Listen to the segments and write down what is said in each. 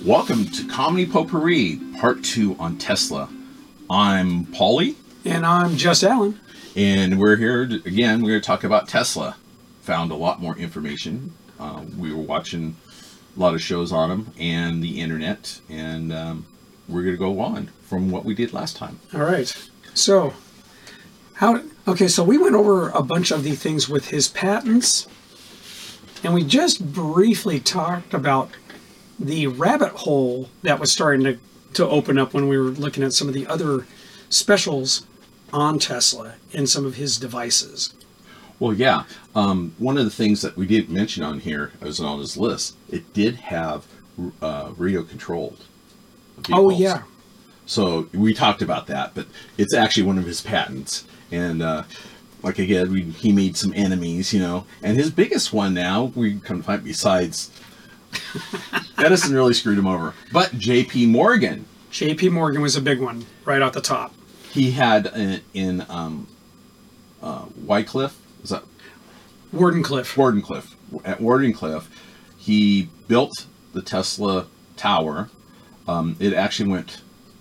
Welcome to Comedy Potpourri, Part 2 on Tesla. I'm Paulie. And I'm Just Alan. And we're here, again, we're going to talk about Tesla. Found a lot more information. We were watching a lot of shows on them and the internet. And we're going to go on from what we did last time. All right. So, so we went over a bunch of the things with his patents. And we just briefly talked about the rabbit hole that was starting to open up when we were looking at some of the other specials on Tesla and some of his devices. Well, yeah. One of the things that we didn't mention on here, as on his list, it did have radio-controlled vehicles. Oh, yeah. So we talked about that, but it's actually one of his patents. And like again, he made some enemies, and his biggest one now, we come to find, besides Edison really screwed him over, but J.P. Morgan. J.P. Morgan was a big one right out the top. He had in Wycliffe, is that? Wardenclyffe. At Wardenclyffe, he built the Tesla Tower. It actually went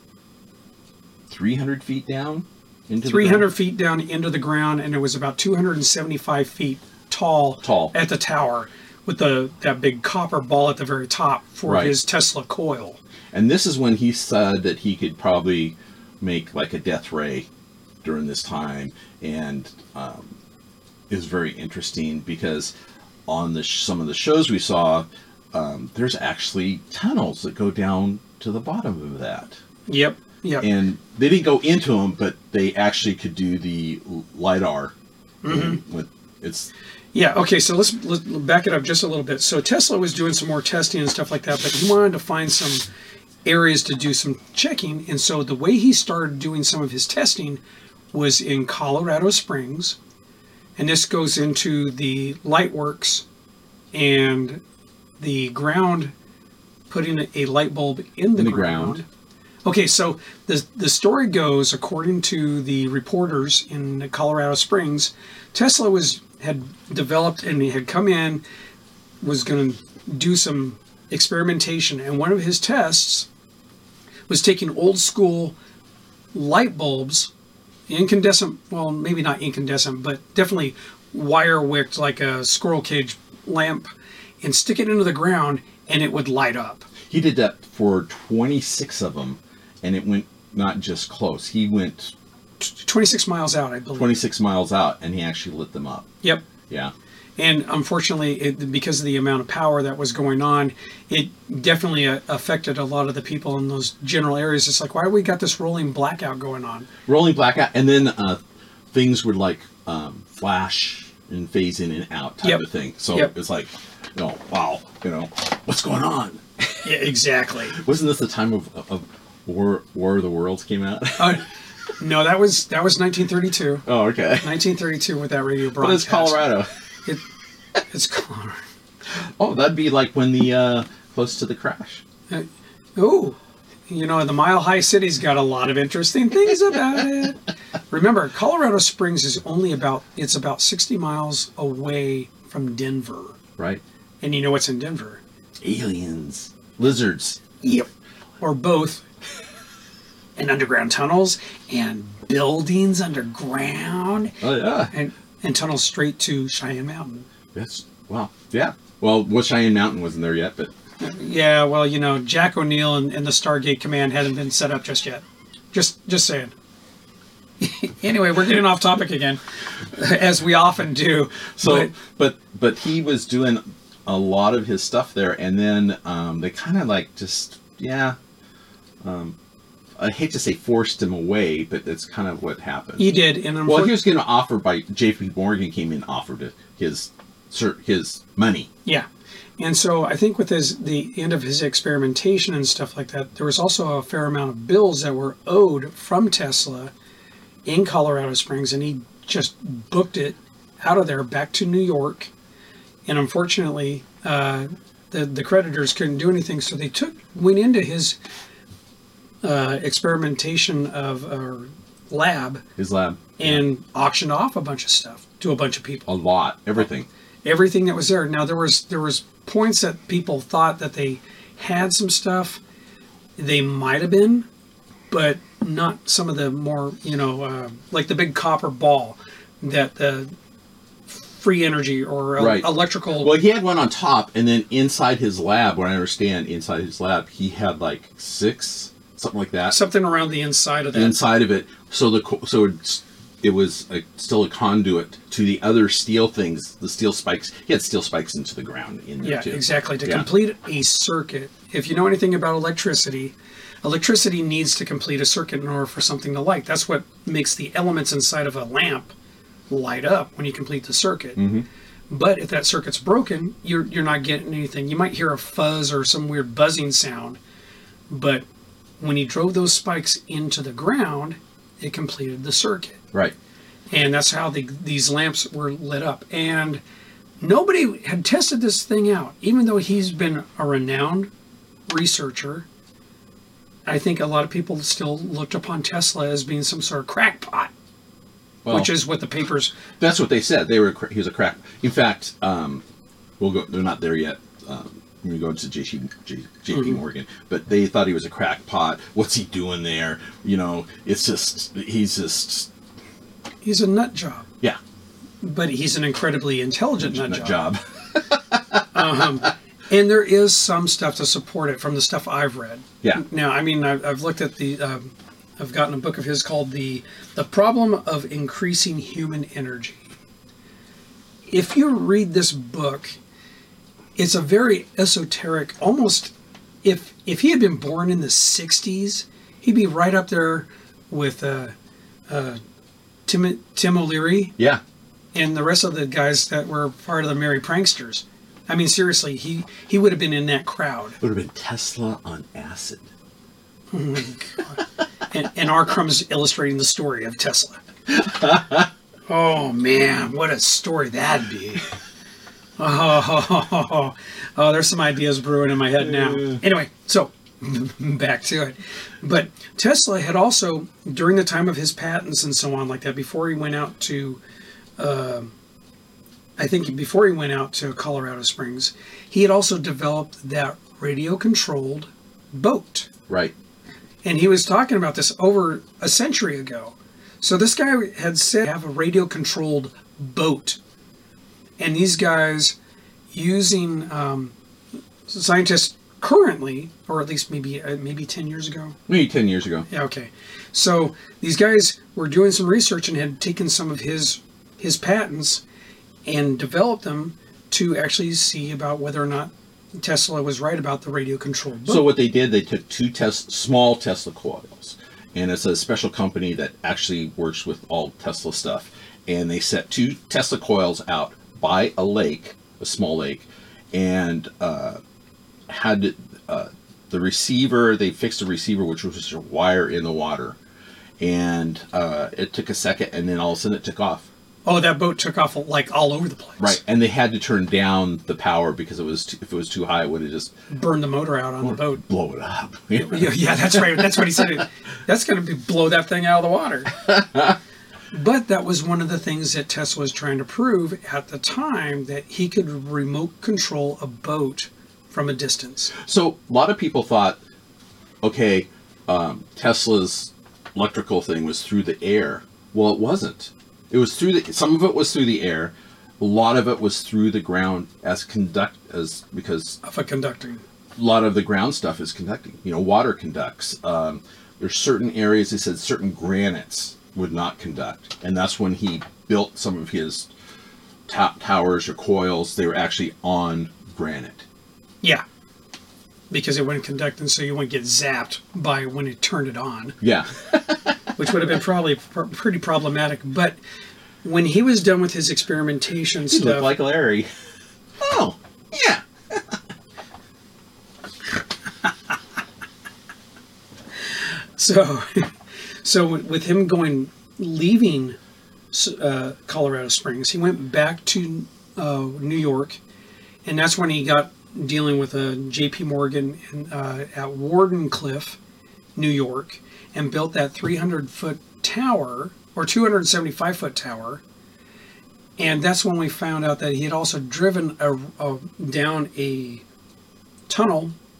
300 feet down into 300 feet down into the ground, and it was about 275 feet tall at the tower, with that big copper ball at the very top for his Tesla coil. And this is when he said that he could probably make like a death ray during this time, and is very interesting because on some of the shows we saw, there's actually tunnels that go down to the bottom of that. Yep. And they didn't go into them, but they actually could do the LiDAR. Yeah, okay, so let's back it up just a little bit. So Tesla was doing some more testing and stuff like that, but he wanted to find some areas to do some checking. And so the way he started doing some of his testing was in Colorado Springs. And this goes into the Lightworks and the ground, putting a light bulb in the ground. Okay, so the story goes, according to the reporters in Colorado Springs, Tesla had developed and he had come in, was going to do some experimentation, and one of his tests was taking old school light bulbs, incandescent, well, maybe not incandescent, but definitely wire wicked like a squirrel cage lamp, and stick it into the ground and it would light up. He did that for 26 of them, and it went not just close. He went 26 miles out, I believe. 26 miles out, and he actually lit them up. Yep. Yeah. And unfortunately, because of the amount of power that was going on, it definitely affected a lot of the people in those general areas. It's like, why do we got this rolling blackout going on? Rolling blackout, and then things would like flash and phase in and out type of thing. So it's like, wow, what's going on? Yeah, exactly. Wasn't this the time of War of the Worlds came out? No, that was 1932. Oh, okay. 1932 with that radio broadcast. But it's Colorado. It's Colorado. Oh, that'd be like when the close to the crash. The Mile High City's got a lot of interesting things about it. Remember, Colorado Springs is about 60 miles away from Denver. Right. And you know what's in Denver? Aliens. Lizards. Yep. Or both. And underground tunnels and buildings underground. Oh, yeah. And tunnels straight to Cheyenne Mountain. Yes. Wow. Yeah. Well, Cheyenne Mountain wasn't there yet, but... Yeah, well, Jack O'Neill and the Stargate Command hadn't been set up just yet. Just saying. Anyway, we're getting off topic again, as we often do. So, but he was doing a lot of his stuff there, and then they kind of like just, I hate to say forced him away, but that's kind of what happened. He did. And he was going to offer J.P. Morgan came in and offered his money. Yeah. And so I think with the end of his experimentation and stuff like that, there was also a fair amount of bills that were owed from Tesla in Colorado Springs, and he just booked it out of there back to New York. And unfortunately, the creditors couldn't do anything, so they went into his experimentation of lab. His lab. And auctioned off a bunch of stuff to a bunch of people. A lot. Everything. Everything that was there. Now, there was points that people thought that had some stuff. They might have been, but not some of the more, like the big copper ball that the free energy or Right. electrical. Well, he had one on top, and then inside his lab, what I understand, inside his lab, he had like 6, something like that. Something around the inside of that. Inside of it, so it was still a conduit to the other steel things, the steel spikes. He had steel spikes into the ground in there Yeah, too. exactly. To Yeah. complete a circuit, if you know anything about electricity needs to complete a circuit in order for something to light. That's what makes the elements inside of a lamp light up when you complete the circuit. Mm-hmm. But if that circuit's broken, you're not getting anything. You might hear a fuzz or some weird buzzing sound, but when he drove those spikes into the ground, it completed the circuit. Right. And that's how these lamps were lit up. And nobody had tested this thing out, even though he's been a renowned researcher. I think a lot of people still looked upon Tesla as being some sort of crackpot, Well, which is what the papers. that's what they said. He was a crack. In fact, we'll go. They're not there yet. When we go into JP Mm-hmm. Morgan, but they thought he was a crackpot. What's he doing there? It's just He's a nut job, yeah, but he's an incredibly intelligent nut job. And there is some stuff to support it from the stuff I've read. Yeah. Now, I mean, I've looked at I've gotten a book of his called the Problem of Increasing Human Energy. If you read this book, it's a very esoteric, almost, if he had been born in the 60s, he'd be right up there with Tim O'Leary Yeah. and the rest of the guys that were part of the Merry Pranksters. I mean, seriously, he would have been in that crowd. It would have been Tesla on acid. Oh my God. And R. Crumb's illustrating the story of Tesla. Oh man, what a story that'd be. Oh, there's some ideas brewing in my head now. Anyway, so back to it. But Tesla had also, during the time of his patents and so on like that, before he went out to, before he went out to Colorado Springs, he had also developed that radio-controlled boat. Right. And he was talking about this over a century ago. So this guy had said have a radio-controlled boat. And these guys using scientists currently, or at least maybe 10 years ago. Maybe 10 years ago. Yeah, okay. So these guys were doing some research and had taken some of his patents and developed them to actually see about whether or not Tesla was right about the radio-controlled boat. So what they did, they took 2 small Tesla coils, and it's a special company that actually works with all Tesla stuff, and they set 2 Tesla coils out by a lake, a small lake, and had the receiver. They fixed the receiver, which was just a wire in the water, and it took a second, and then all of a sudden it took off. Oh, that boat took off like all over the place. Right, and they had to turn down the power because if it was too high, it would have just Burned the motor out on the boat. blow it up. Yeah, that's right. That's what he said. That's going to blow that thing out of the water. But that was one of the things that Tesla was trying to prove at the time, that he could remote control a boat from a distance. So a lot of people thought, okay, Tesla's electrical thing was through the air. Well, it wasn't. It was some of it was through the air. A lot of it was through the ground because Of a conducting. a lot of the ground stuff is conducting. Water conducts. There's certain areas, they said certain granites would not conduct. And that's when he built some of his towers or coils. They were actually on granite. Yeah. Because it wouldn't conduct, and so you wouldn't get zapped by when it turned it on. Yeah. Which would have been probably pretty problematic. But when he was done with his experimentation He stuff, looked like Larry. Oh, yeah. so with him leaving Colorado Springs, he went back to New York, and that's when he got dealing with J.P. Morgan at Wardenclyffe, New York, and built that 300-foot tower, or 275-foot tower. And that's when we found out that he had also driven down a tunnel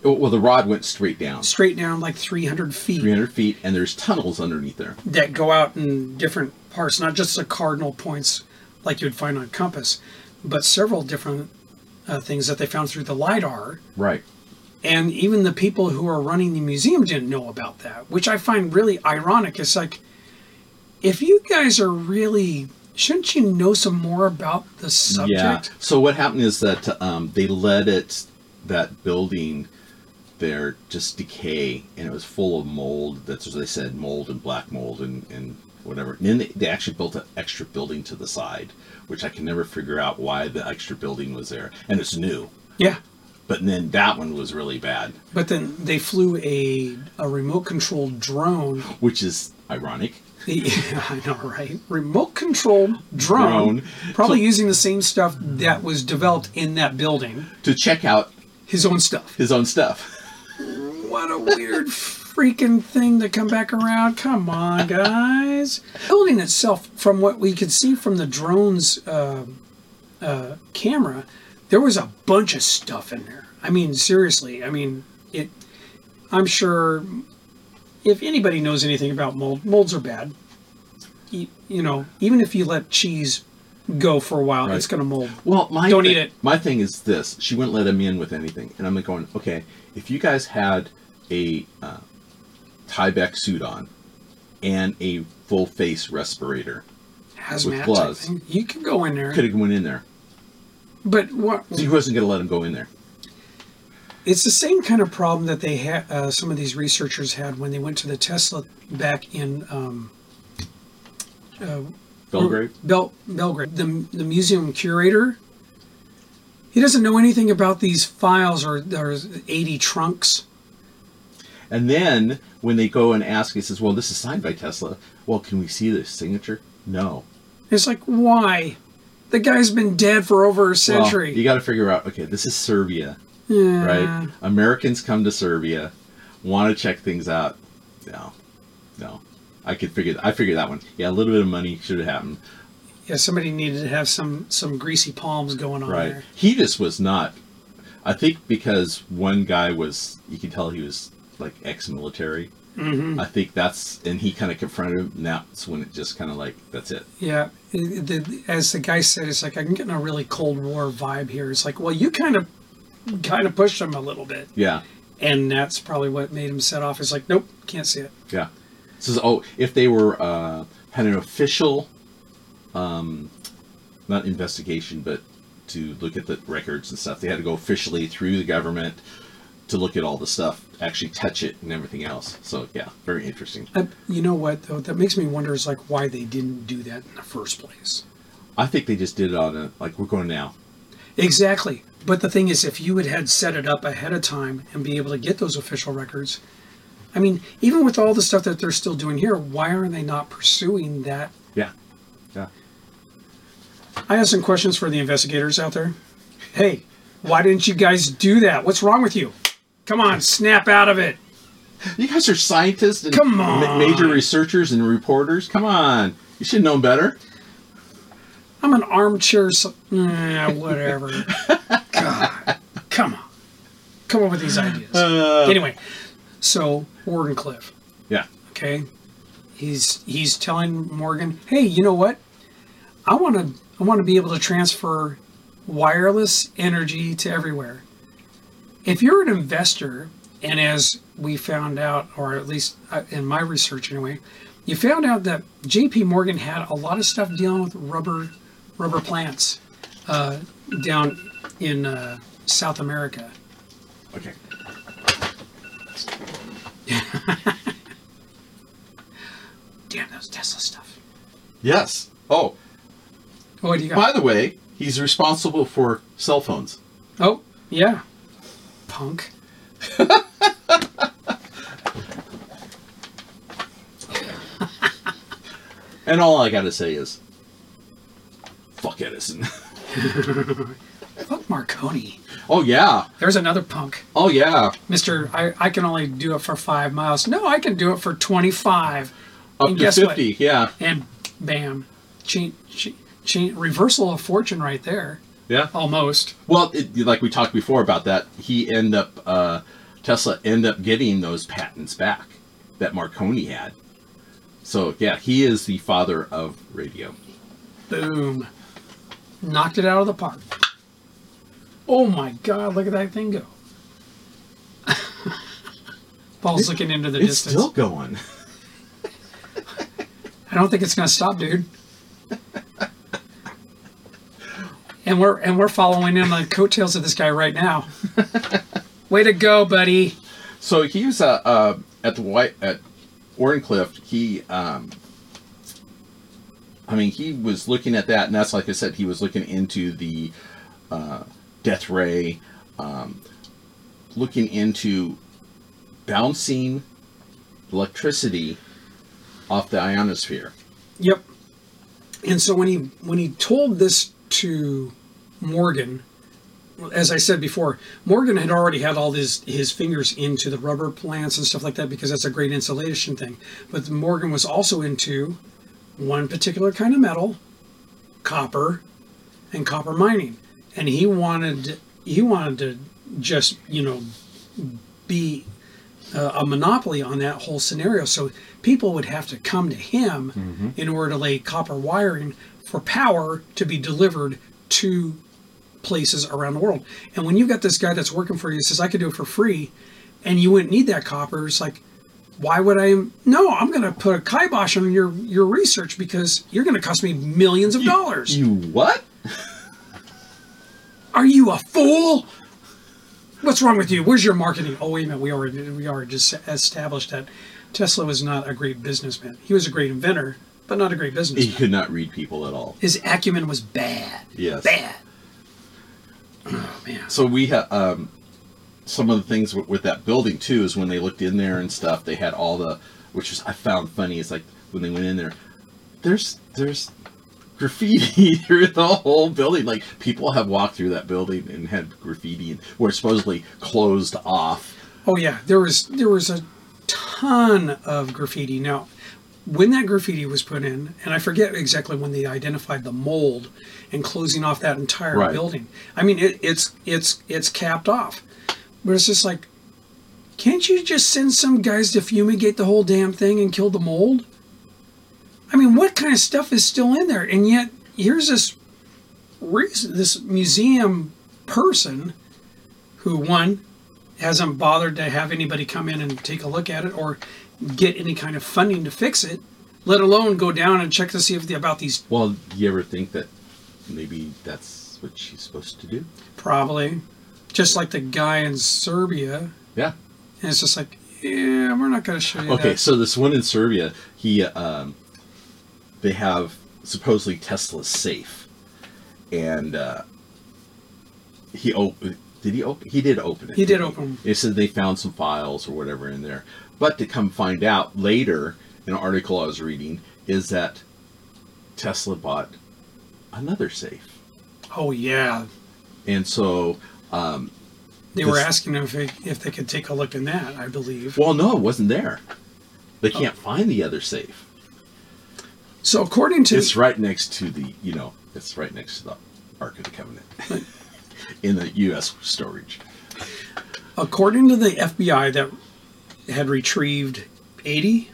Well, the rod went straight down, straight down like 300 feet 300 feet, and there's tunnels underneath there. that go out in different parts, not just the cardinal points like you would find on a compass, but several different things that they found through the LiDAR. Right. And even the people who are running the museum didn't know about that, which I find really ironic. It's like, if you guys are really, shouldn't you know some more about the subject? Yeah. So what happened is that they let that building there just decay, and it was full of mold. That's what they said, mold and black mold and whatever. And then they actually built an extra building to the side, which I can never figure out why the extra building was there. And it's new. Yeah. But then that one was really bad. But then they flew a remote controlled drone. Which is ironic. Yeah, I know, right? Remote controlled drone. Probably using the same stuff that was developed in that building. To check out his own stuff. His own stuff. What a weird freaking thing to come back around. Come on, guys. The building itself, from what we could see from the drone's camera, there was a bunch of stuff in there. I mean, seriously. I mean, I'm sure if anybody knows anything about mold, molds are bad. You know, even if you let cheese go for a while, it's going to mold. Well, don't eat it. My thing is this: she wouldn't let him in with anything, and I'm like going, okay, if you guys had a Tyvek suit on and a full face respirator hazmat with gloves, type thing, you could go in there. Could have went in there. But what? He wasn't going to let him go in there. It's the same kind of problem that they had. Some of these researchers had when they went to the Tesla back in Belgrade. Belgrade. The museum curator. He doesn't know anything about these files or 80 trunks. And then when they go and ask, he says, "Well, this is signed by Tesla. Well, can we see the signature?" No. It's like, why? The guy's been dead for over a century. Well, you got to figure out. Okay, this is Serbia. Yeah. Right? Americans come to Serbia, want to check things out. No. I figured that one. Yeah, a little bit of money should have happened. Yeah, somebody needed to have some greasy palms going on there. He just was not. I think because one guy you could tell he was like ex-military. Mm-hmm. I think and he kind of confronted him. And that's when it just kind of like, that's it. Yeah. As the guy said, it's like, I'm getting a really Cold War vibe here. It's like, well, you kind of pushed him a little bit. Yeah. And that's probably what made him set off. It's like, nope, can't see it. Yeah. So, if they were had an official, not investigation, but to look at the records and stuff, they had to go officially through the government to look at all the stuff, actually touch it and everything else. So, yeah, very interesting. You know what, though? That makes me wonder is like why they didn't do that in the first place. I think they just did it on we're going now. Exactly. But the thing is, if you had set it up ahead of time and be able to get those official records, I mean, even with all the stuff that they're still doing here, why aren't they not pursuing that? Yeah. I have some questions for the investigators out there. Hey, why didn't you guys do that? What's wrong with you? Come on, snap out of it. You guys are scientists and Come on. Major researchers and reporters. Come on. You should know better. I'm an armchair... whatever. God. Come on. Come up with these ideas. Anyway, so Wardenclyffe. Yeah. Okay. He's telling Morgan, hey, you know what? I want to be able to transfer wireless energy to everywhere. If you're an investor, and as we found out, or at least in my research anyway, you found out that J.P. Morgan had a lot of stuff dealing with rubber plants down in South America. Okay. Damn, that was Tesla stuff. Yes. Oh. What do you got? By the way, he's responsible for cell phones. Oh, yeah. Punk. And all I got to say is, fuck Edison. Fuck Marconi. Oh, yeah. There's another punk. Oh, yeah. Mr. I can only do it for 5 miles. No, I can do it for 25. Up and to guess 50, what? yeah. And bam. Reversal of fortune right there. Yeah. Almost. Well, like we talked before about that, he ended up Tesla ended up getting those patents back that Marconi had. So yeah, he is the father of radio. Boom. Knocked it out of the park. Oh my God, look at that thing go. Paul's looking into the It's distance. still going. I don't think it's going to stop, dude. And we're following in the coattails of this guy right now. Way to go, buddy. So he was at Warncliffe. He he was looking at that, and that's like I said, he was looking into the death ray, looking into bouncing electricity off the ionosphere. Yep. And so when he told this to Morgan, as I said before, Morgan had already had all his fingers into the rubber plants and stuff like that because that's a great insulation thing. But Morgan was also into one particular kind of metal, copper, and copper mining. And he wanted to just, be a monopoly on that whole scenario. So people would have to come to him in order to lay copper wiring for power to be delivered to places around the world. And when you got this guy that's working for you, says, I could do it for free, and you wouldn't need that copper, it's like, why would I? No, I'm going to put a kibosh on your research because you're going to cost me millions of dollars. You what? Are you a fool? What's wrong with you? Where's your marketing? Oh, wait a minute. We already just established that Tesla was not a great businessman. He was a great inventor, but not a great businessman. He could not read people at all. His acumen was bad. Yes. Bad. Oh, man. So we have some of the things with that building too is when they looked in there and stuff, they had all the, which is I found funny. It's like when they went in there, there's graffiti through the whole building. Like people have walked through that building and had graffiti and were supposedly closed off. Oh yeah, there was a ton of graffiti. Now, when that graffiti was put in, and I forget exactly when they identified the mold and closing off that entire building. I mean, it's capped off, but it's just like, can't you just send some guys to fumigate the whole damn thing and kill the mold? I mean, what kind of stuff is still in there? And yet, here's this museum person who, one, hasn't bothered to have anybody come in and take a look at it or get any kind of funding to fix it, let alone go down and check to see if about these. Well, do you ever think that maybe that's what she's supposed to do? Probably. Just like the guy in Serbia. Yeah. And it's just like, yeah, we're not going to show you Okay, that. so this one in Serbia, they have supposedly Tesla's safe, and he did open it. He did open. They said they found some files or whatever in there, but to come find out later, in an article I was reading, is that Tesla bought another safe. Oh, yeah. And so They were asking him if they could take a look in that, I believe. well, no, it wasn't there. They can't find the other safe. So according to... It's right next to the Ark of the Covenant in the U.S. storage. According to the FBI that had retrieved 80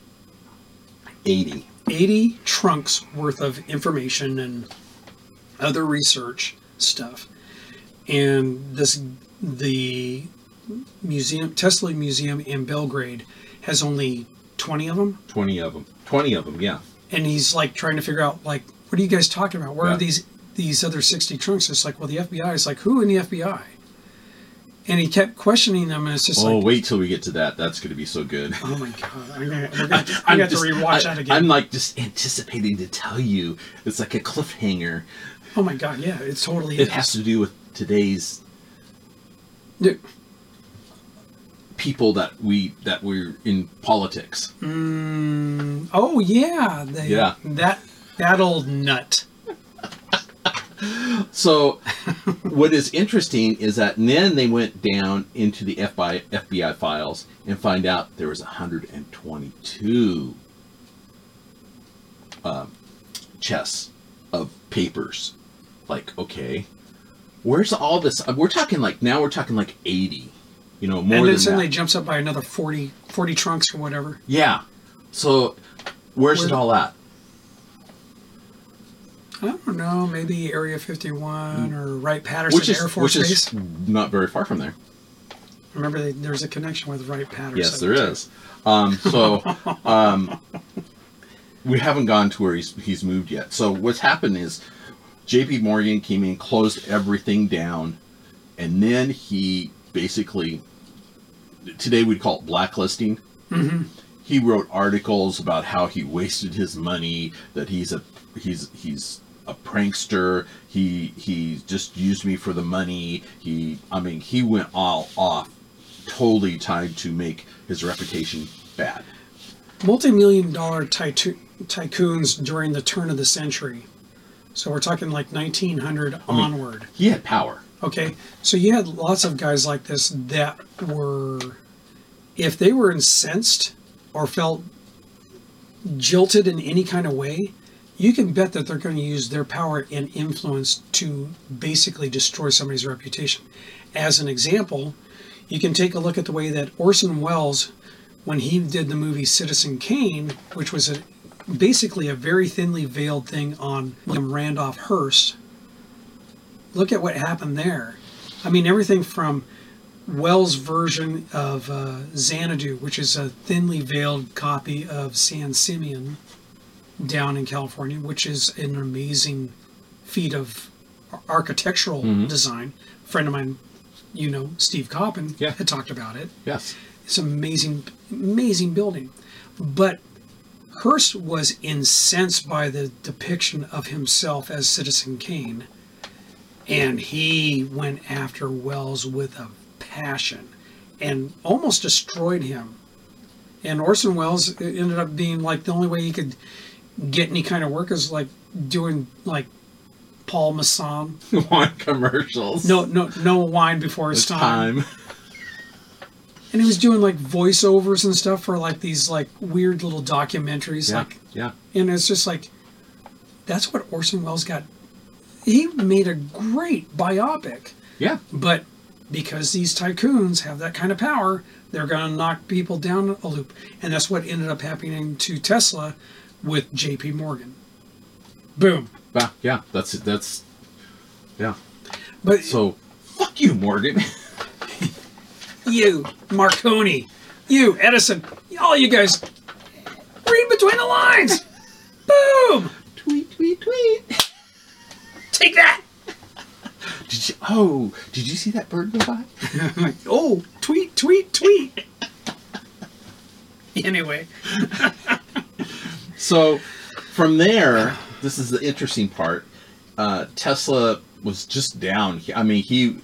trunks worth of information and other research stuff. And the Tesla Museum in Belgrade has only 20 of them. 20 of them, yeah. And he's like trying to figure out, like, what are you guys talking about? Where are these other 60 trunks? It's like, well, the FBI is like, who in the FBI? And he kept questioning them, and it's just like... Oh, wait till we get to that. That's going to be so good. Oh, my God. I'm going to have to rewatch that again. I'm like just anticipating to tell you. It's like a cliffhanger. Oh, my God, yeah. It totally is. It has to do with today's people that we're in politics. Oh, yeah. That old nut. So what is interesting is that then they went down into the FBI files and find out there was 122 chests of papers. Like, okay, where's all this? We're talking like 80. more and then than suddenly that. jumps up by another 40 trunks or whatever. Yeah. So where's it all at? I don't know, maybe Area 51 or Wright-Patterson Air Force which Base. is not very far from there. Remember, there's a connection with Wright-Patterson. Yes, there is. We haven't gone to where he's moved yet. So what's happened is J.P. Morgan came in, closed everything down, and then he basically, today we'd call it blacklisting. Mm-hmm. He wrote articles about how he wasted his money, that he's a prankster. He just used me for the money. He went all off, totally tied to make his reputation bad. Multi-million-dollar tycoons during the turn of the century. So we're talking like 1900 onward. He had power. Okay, so you had lots of guys like this that were, if they were incensed or felt jilted in any kind of way, you can bet that they're going to use their power and influence to basically destroy somebody's reputation. As an example, you can take a look at the way that Orson Welles, when he did the movie Citizen Kane, which was basically a very thinly veiled thing on William Randolph Hearst, look at what happened there. I mean, everything from Wells' version of Xanadu, which is a thinly veiled copy of San Simeon down in California, which is an amazing feat of architectural design. A friend of mine, Steve Coppin, had talked about it. Yes. It's an amazing building. But Hearst was incensed by the depiction of himself as Citizen Kane, and he went after Wells with a passion and almost destroyed him. And Orson Welles ended up being like the only way he could get any kind of work is like doing like Paul Masson. Wine commercials. No wine before his It's time. And he was doing like voiceovers and stuff for like these like weird little documentaries. Yeah. And it's just like, that's what Orson Welles got. He made a great biopic. Yeah. But because these tycoons have that kind of power, they're going to knock people down a loop. And that's what ended up happening to Tesla with J.P. Morgan. Boom. Yeah. That's yeah. But So, fuck you, Morgan. you, Marconi, you, Edison, all you guys, read between the lines. Boom. Tweet, tweet, tweet. Take that. Did you see that bird go by? Oh, tweet, tweet, tweet. Anyway. So, from there, this is the interesting part. Tesla was just down. I mean, he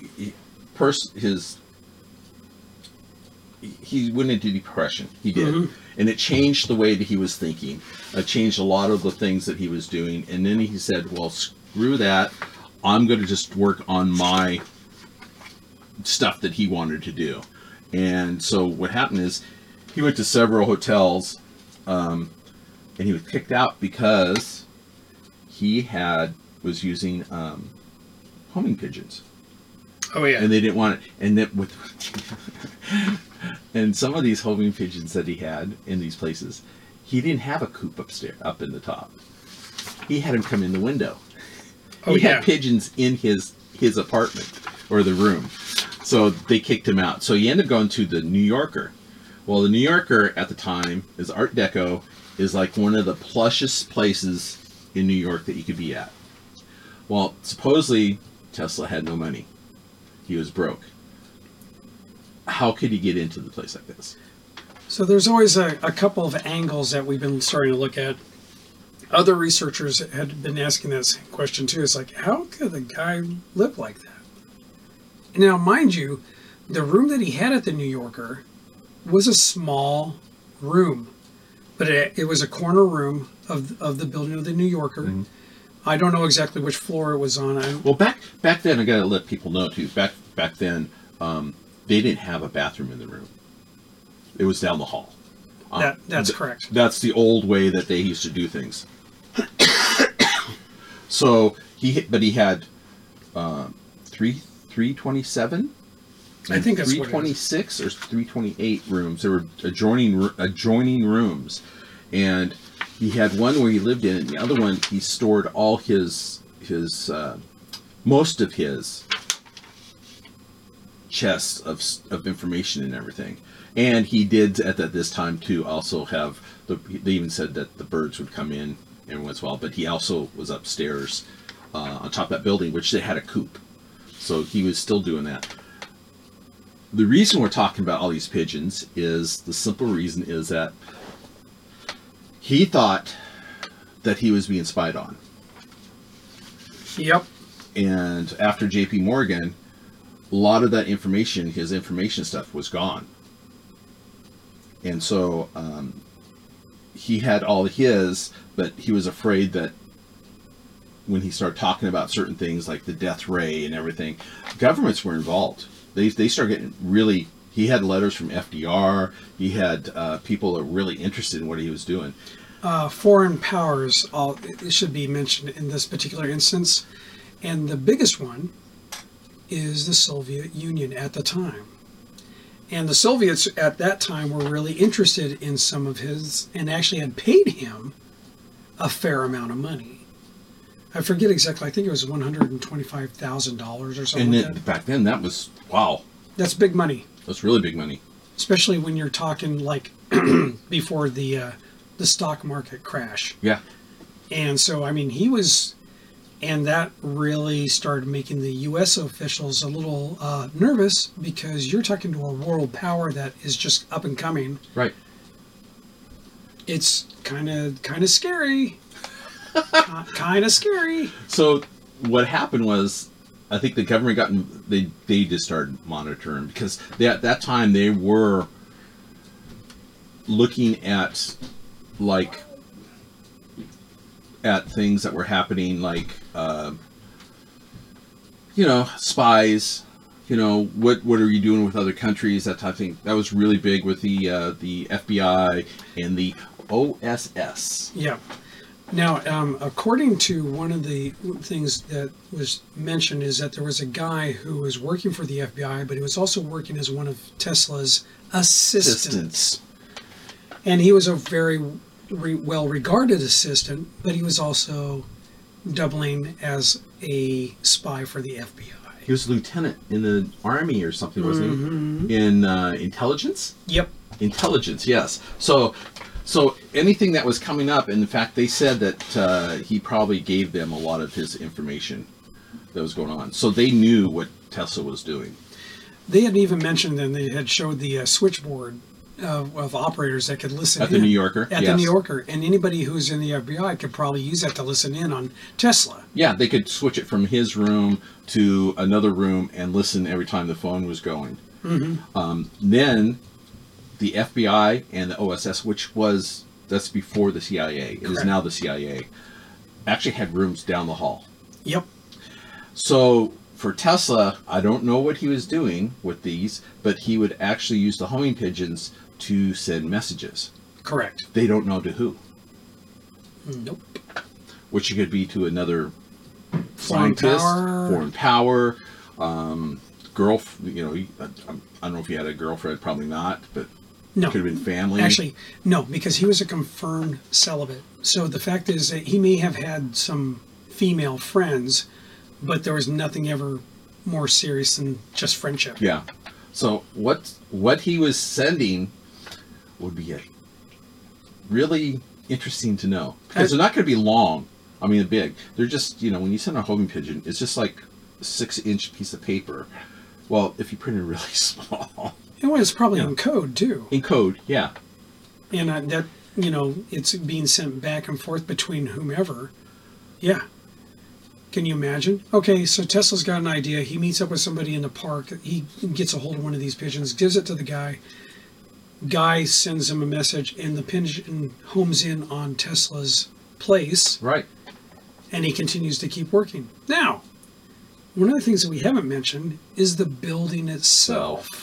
went into depression. He did. And it changed the way that he was thinking. It changed a lot of the things that he was doing. And then he said, well, screw that. I'm going to just work on my stuff that he wanted to do. And so what happened is he went to several hotels, and he was kicked out because he was using homing pigeons. Oh, yeah. And they didn't want it. And that with and some of these homing pigeons that he had in these places, he didn't have a coop upstairs, up in the top. He had them come in the window. Oh, He had pigeons in his apartment or the room. So they kicked him out. So he ended up going to the New Yorker. Well, the New Yorker at the time is Art Deco, is like one of the plushest places in New York that you could be at. Well, supposedly Tesla had no money. He was broke. How could he get into the place like this? So there's always a couple of angles that we've been starting to look at. Other researchers had been asking that same question too. It's like, how could the guy live like that? Now, mind you, the room that he had at the New Yorker was a small room, but it was a corner room of the building of the New Yorker. Mm-hmm. I don't know exactly which floor it was on. Well, back then, I got to let people know too. Back then, they didn't have a bathroom in the room. It was down the hall. That's correct. That's the old way that they used to do things. So he had 327 I think that's what it is. 326 or 328 rooms. There were adjoining rooms, and he had one where he lived in, and the other one he stored all his most of his chests of information and everything. And he did at this time too also have they even said that the birds would come in every once in a while, but he also was upstairs on top of that building, which they had a coop, so he was still doing that. The reason we're talking about all these pigeons is the simple reason is that he thought that he was being spied on. Yep. And after J.P. Morgan, a lot of that information, his information stuff, was gone. And so he had all his, but he was afraid that when he started talking about certain things like the death ray and everything, governments were involved. They started getting really. He had letters from FDR. He had people that were really interested in what he was doing. Foreign powers, it should be mentioned in this particular instance, and the biggest one is the Soviet Union at the time. And the Soviets at that time were really interested in some of his, and actually had paid him a fair amount of money. I forget exactly. I think it was $125,000 or something. And like that. back then, that was wow. That's big money. That's really big money. Especially when you're talking like before the stock market crash. Yeah. And so, I mean, he was, and that really started making the U.S. officials a little nervous, because you're talking to a world power that is just up and coming. Right. It's kind of scary. Kind of scary. So what happened was, I think the government they just started monitoring, because at that time they were looking at things that were happening, like spies. What are you doing with other countries? That type of thing. That was really big with the FBI and the OSS. Yeah. Now, according to one of the things that was mentioned, is that there was a guy who was working for the FBI, but he was also working as one of Tesla's assistants. And he was a very well-regarded assistant, but he was also doubling as a spy for the FBI. He was a lieutenant in the Army or something, wasn't he? In intelligence? Yep. Intelligence, yes. So anything that was coming up, and in fact, they said that he probably gave them a lot of his information that was going on. So they knew what Tesla was doing. They had even mentioned, and they had showed the switchboard of operators that could listen At the New Yorker? At Yes. the New Yorker. And anybody who's in the FBI could probably use that to listen in on Tesla. Yeah, they could switch it from his room to another room and listen every time the phone was going. Then the FBI and the OSS, that's before the CIA. It is now the CIA. Actually had rooms down the hall. Yep. So for Tesla, I don't know what he was doing with these, but he would actually use the homing pigeons to send messages. Correct. They don't know to who. Nope. Which could be to another Foreign scientist, power. foreign power, girl. I don't know if he had a girlfriend. Probably not, but No. could have been family. Actually, no, because he was a confirmed celibate. So the fact is that he may have had some female friends, but there was nothing ever more serious than just friendship. Yeah. So what he was sending would be really interesting to know, because they're not going to be long. I mean, big. They're just, when you send a homing pigeon, it's just like a 6-inch piece of paper. Well, if you print it really small. It was probably in code too. In code, yeah. And that, it's being sent back and forth between whomever. Yeah. Can you imagine? Okay, so Tesla's got an idea. He meets up with somebody in the park. He gets a hold of one of these pigeons, gives it to the guy. Guy sends him a message, and the pigeon homes in on Tesla's place. Right. And he continues to keep working. Now, one of the things that we haven't mentioned is the building itself.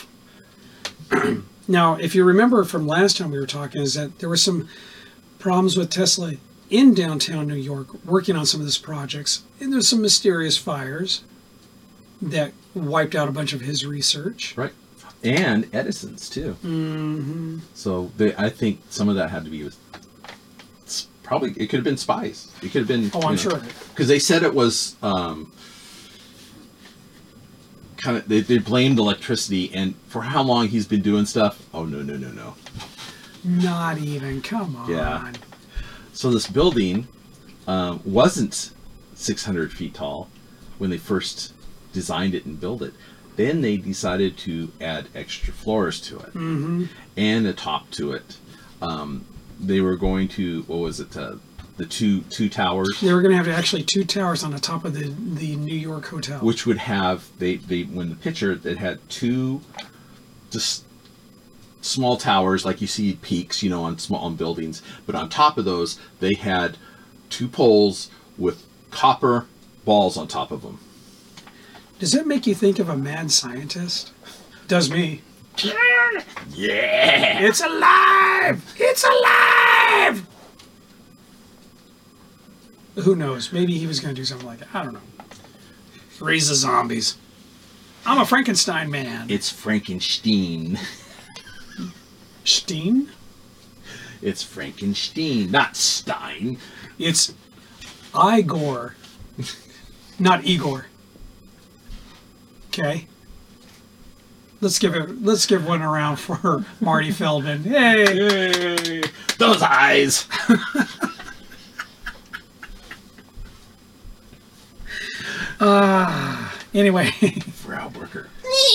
Now, if you remember from last time we were talking, is that there were some problems with Tesla in downtown New York working on some of these projects. And there's some mysterious fires. that wiped out a bunch of his research. Right. And Edison's too. Mm-hmm. So I think some of that had to be with probably, it could have been spies. It could have been. Oh, I'm sure. Because they said it was kind of, they blamed electricity, and for how long he's been doing stuff. Oh, no. Not even. Come on. Yeah. So this building wasn't 600 feet tall when they first designed it and built it. Then they decided to add extra floors to it and a top to it. They were going to, what was it, the two towers? They were going to have actually 2 towers on the top of the New York hotel. Which would have, they when the picture, it had 2 just small towers, like you see peaks, on buildings. But on top of those, they had 2 poles with copper balls on top of them. Does that make you think of a mad scientist? Does me. Yeah! It's alive! It's alive! Who knows? Maybe he was going to do something like that. I don't know. Raise the zombies. I'm a Frankenstein man. It's Frankenstein. Steen? It's Frankenstein, not Stein. It's Igor, not Igor. Okay. Let's give one around for Marty Feldman. Hey! Those eyes. Anyway. Frau Burger.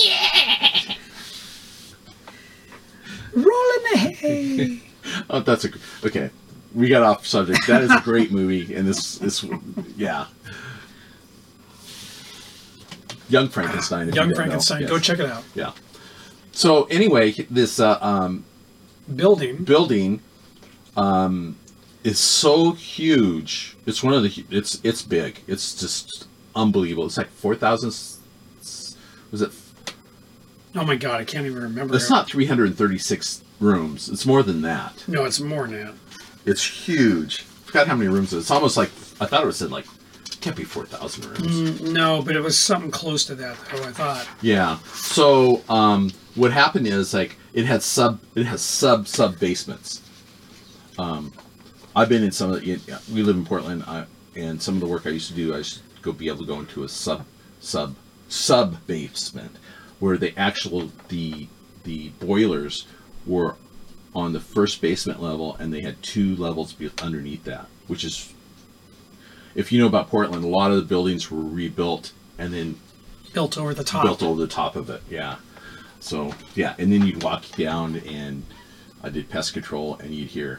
Rolling the hay. Oh, that's okay. We got off subject. That is a great movie, and this, yeah. Young Frankenstein. Young Frankenstein. Yes. Go check it out. Yeah. So anyway, this building is so huge. It's one of the. It's big. It's just unbelievable. It's like 4,000. Was it? Oh my God, I can't even remember. It's not 336 rooms. It's more than that. No, it's more than that. It's huge. I forgot how many rooms it is. It's almost like, I thought it said like, it can't be 4,000 rooms. No, but it was something close to that, though, I thought. Yeah. So what happened is, like, it has sub basements. I've been in some of the, we live in Portland, and some of the work I used to do, I used to be able to go into a sub basement, where the boilers were on the first basement level, and they had 2 levels underneath that, which is, if you know about Portland, a lot of the buildings were rebuilt and then built over the top. Built over the top of it, yeah. So, yeah, and then you'd walk down, and I did pest control, and you'd hear,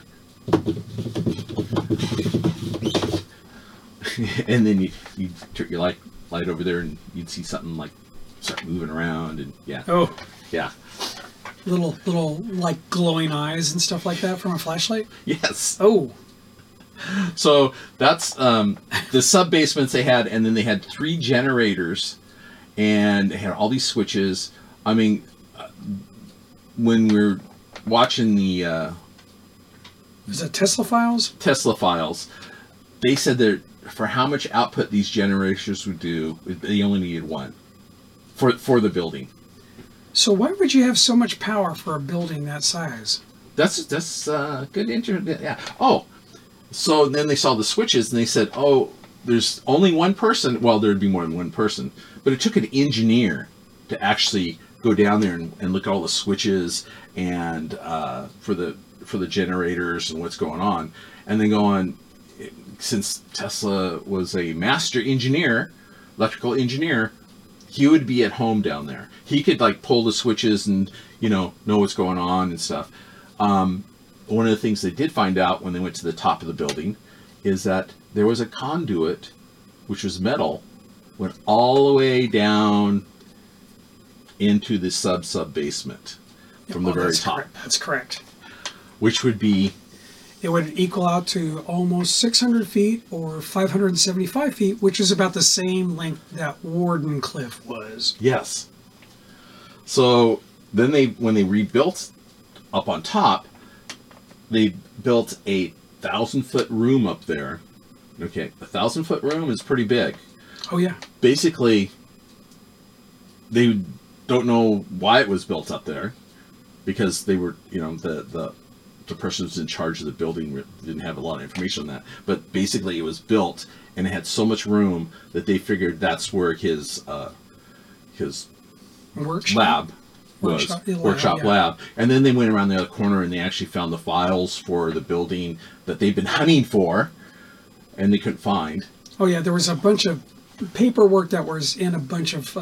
and then you'd turn your light over there, and you'd see something like start moving around, and yeah. Oh. Yeah. Little like glowing eyes and stuff like that from a flashlight? Yes. Oh. So that's the sub basements they had, and then they had 3 generators, and they had all these switches. I mean, when we're watching the is it Tesla Files? Tesla Files, they said that for how much output these generators would do, they only needed 1 for the building. So why would you have so much power for a building that size? That's good. Yeah. Oh, so then they saw the switches, and they said, "Oh, there's only 1 person." Well, there'd be more than 1 person, but it took an engineer to actually go down there and look at all the switches and for the generators and what's going on, and then go on. Since Tesla was a master engineer, electrical engineer, he would be at home down there. He could like pull the switches and know what's going on and stuff. One of the things they did find out when they went to the top of the building is that there was a conduit, which was metal, went all the way down into the sub basement from the very top. Correct. That's correct. Which would be, it would equal out to almost 600 feet or 575 feet, which is about the same length that Warden Cliff was. yes. So then when they rebuilt up on top, they built a 1,000-foot room up there. Okay, a 1,000-foot room is pretty big. Oh yeah. Basically, they don't know why it was built up there, because they were, the person who's in charge of the building didn't have a lot of information on that. But basically, it was built, and it had so much room that they figured that's where his Workshop? lab was. Workshop yeah. lab. And then they went around the other corner and they actually found the files for the building that they've been hunting for, and they couldn't find. Oh yeah, there was a bunch of paperwork that was in a bunch of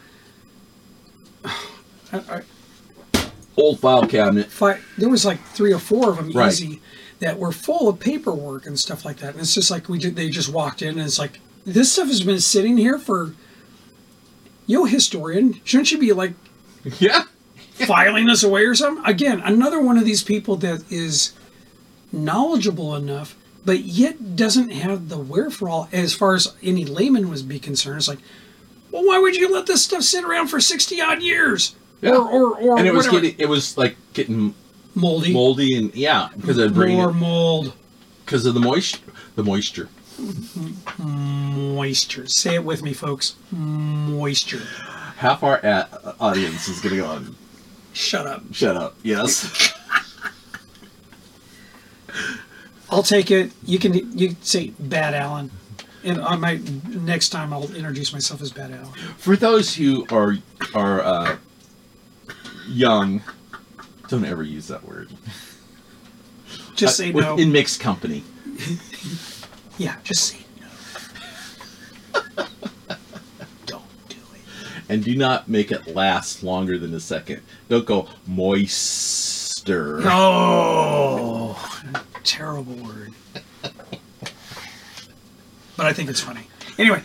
Old file cabinet. there was like 3 or 4 of them Right. easy that were full of paperwork and stuff like that. And it's just like they just walked in and it's like, this stuff has been sitting here for, historian, shouldn't you be like Yeah. filing this away or something? Again, another one of these people that is knowledgeable enough, but yet doesn't have the wherewithal as far as any layman would be concerned. It's like, well, why would you let this stuff sit around for 60 odd years? Yeah. Or and it was whatever. it was like getting moldy and because of bringing more mold, because of the moisture. moisture. Say it with me, folks. Moisture. Half our audience is going to go, Shut up. shut up. Yes. I'll take it. You can say Bad Alan, and on my next time I'll introduce myself as Bad Alan. For those who are young, don't ever use that word. Just say no. In mixed company. Yeah, just say no. Don't do it. And do not make it last longer than a second. Don't go moister. Oh, terrible word. But I think it's funny. Anyway.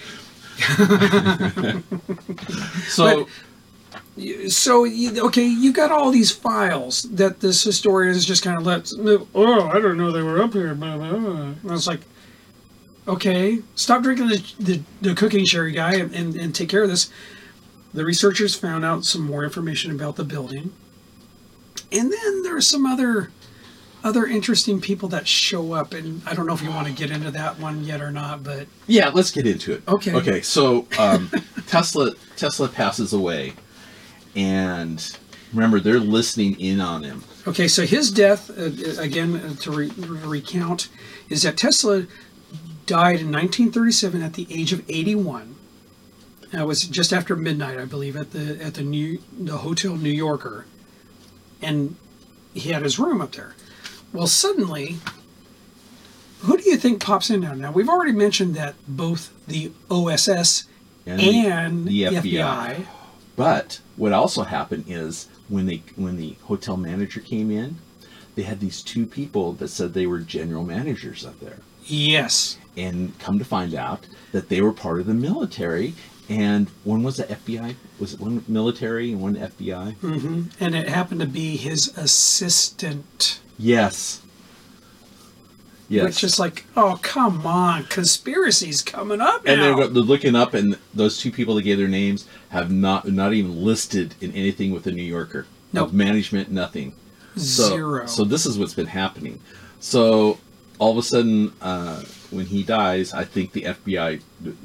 So, Okay, you got all these files that this historian has just kind of let. Oh, I don't know they were up here. Blah, blah, blah. And I was like, okay, stop drinking the cooking sherry, guy, and take care of this. The researchers found out some more information about the building, and then there are some other interesting people that show up, and I don't know if you want to get into that one yet or not, but yeah, let's get into it. Okay. Okay, so Tesla passes away, and remember, they're listening in on him. Okay, so his death, again, to recount, is that Tesla died in 1937 at the age of 81. It was just after midnight, I believe, at the Hotel New Yorker, and he had his room up there. Well, suddenly, who do you think pops in now? Now, we've already mentioned that both the OSS and the FBI. But what also happened is when the hotel manager came in, they had these 2 people that said they were general managers up there. Yes. And come to find out that they were part of the military. And one was the FBI. Was it one military and one FBI? Mm-hmm. And it happened to be his assistant. Yes. Yes. Which is like, oh, come on. Conspiracy's coming up now. And they're looking up, and those 2 people that gave their names have not even listed in anything with the New Yorker. Nope. Of management, nothing. Zero. So this is what's been happening. So all of a sudden, when he dies, I think the FBI,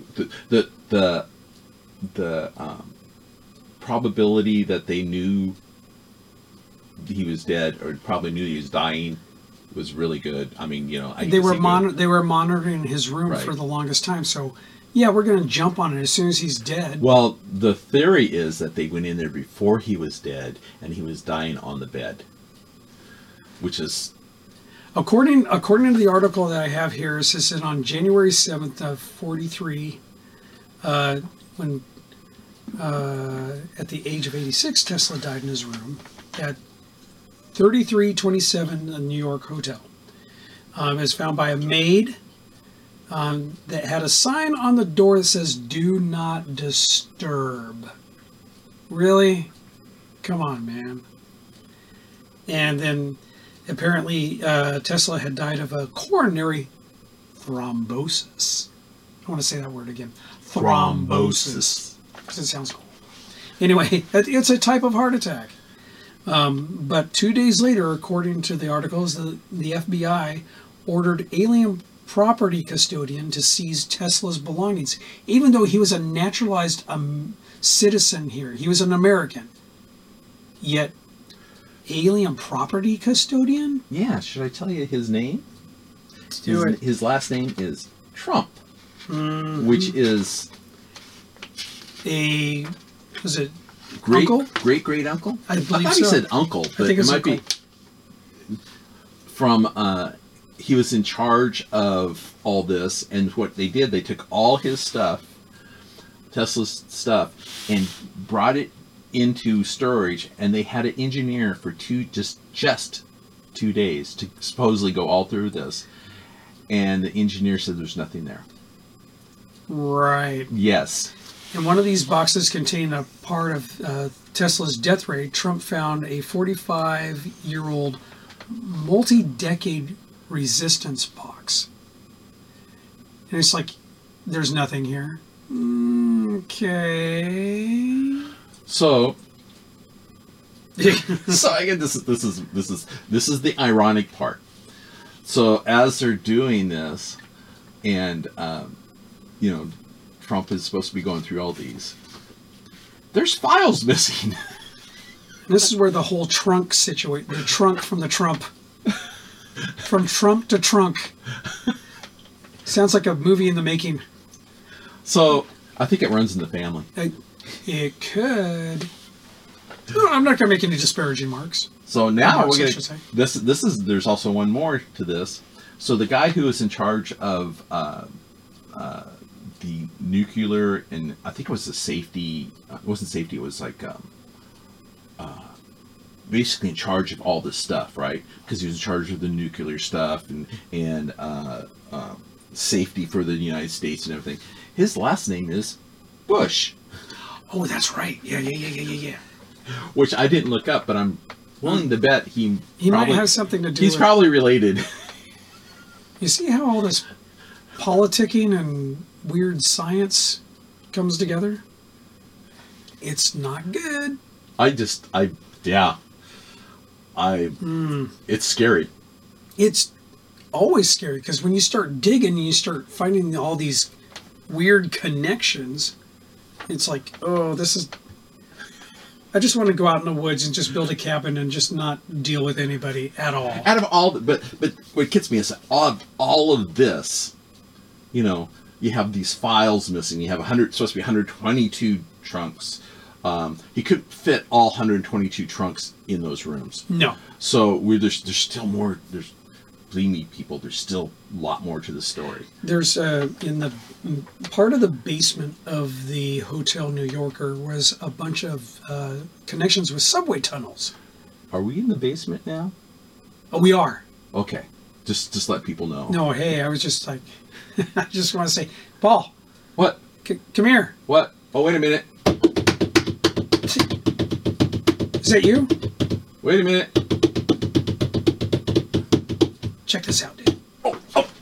the probability that they knew he was dead, or probably knew he was dying, was really good. I mean, they were monitoring his room Right. for the longest time. So, yeah, we're going to jump on it as soon as he's dead. Well, the theory is that they went in there before he was dead, and he was dying on the bed, which is According to the article that I have here, it says that on January 7th of 43, when at the age of 86, Tesla died in his room at 3327 New York Hotel. It was found by a maid that had a sign on the door that says, "Do not disturb." Really? Come on, man. And then apparently Tesla had died of a coronary thrombosis. I want to say that word again. Thrombosis. Because it sounds cool. Anyway, it's a type of heart attack. But 2 days later, according to the articles, the FBI ordered alien property custodian to seize Tesla's belongings, even though he was a naturalized citizen here. He was an American. Yet, alien property custodian? Yeah, should I tell you his name? Let's do it. His last name is Trump, which is was it uncle? uncle? Great uncle? I believe thought so. he said uncle, but think it it's might uncle. be from. He was in charge of all this, and what they did, they took all his stuff, Tesla's stuff, and brought it into storage, and they had an engineer for just 2 days to supposedly go all through this, and the engineer said there's nothing there. Right. Yes. And one of these boxes contained a part of Tesla's death ray. Trump found a 45-year-old multi-decade resistance box. And it's like, there's nothing here. Okay. So I get this is the ironic part. So as they're doing this, and Trump is supposed to be going through all these, there's files missing. This is where the whole trunk situation, the trunk from the Trump, from Trump to trunk. Sounds like a movie in the making. So I think it runs in the family. It could. No, I'm not going to make any disparaging marks. So now Remarks, we're I going should say. to. This is. There's also one more to this. So the guy who was in charge of the nuclear, and I think it was the safety. It wasn't safety. It was like basically in charge of all this stuff, right? Because he was in charge of the nuclear stuff and safety for the United States and everything. His last name is Bush. Oh, that's right. Yeah. Which I didn't look up, but I'm willing to bet he might have something to do He's with probably related. You see how all this politicking and weird science comes together? It's not good. It's scary. It's always scary because when you start digging and you start finding all these weird connections, it's like, oh, this is... I just want to go out in the woods and just build a cabin and just not deal with anybody at all. Out of all, but what gets me is all of this, you have these files missing. You have supposed to be 122 trunks. He couldn't fit all 122 trunks in those rooms. No. So there's still more. Believe me, people, there's still a lot more to the story. There's in the part of the basement of the Hotel New Yorker was a bunch of connections with subway tunnels. Are we in the basement now? Oh, we are. Okay, just let people know. No, hey, I was just like, I just want to say, Paul. What? Come here. What? Oh, wait a minute. Is that you? Wait a minute. Check this out, dude. Oh.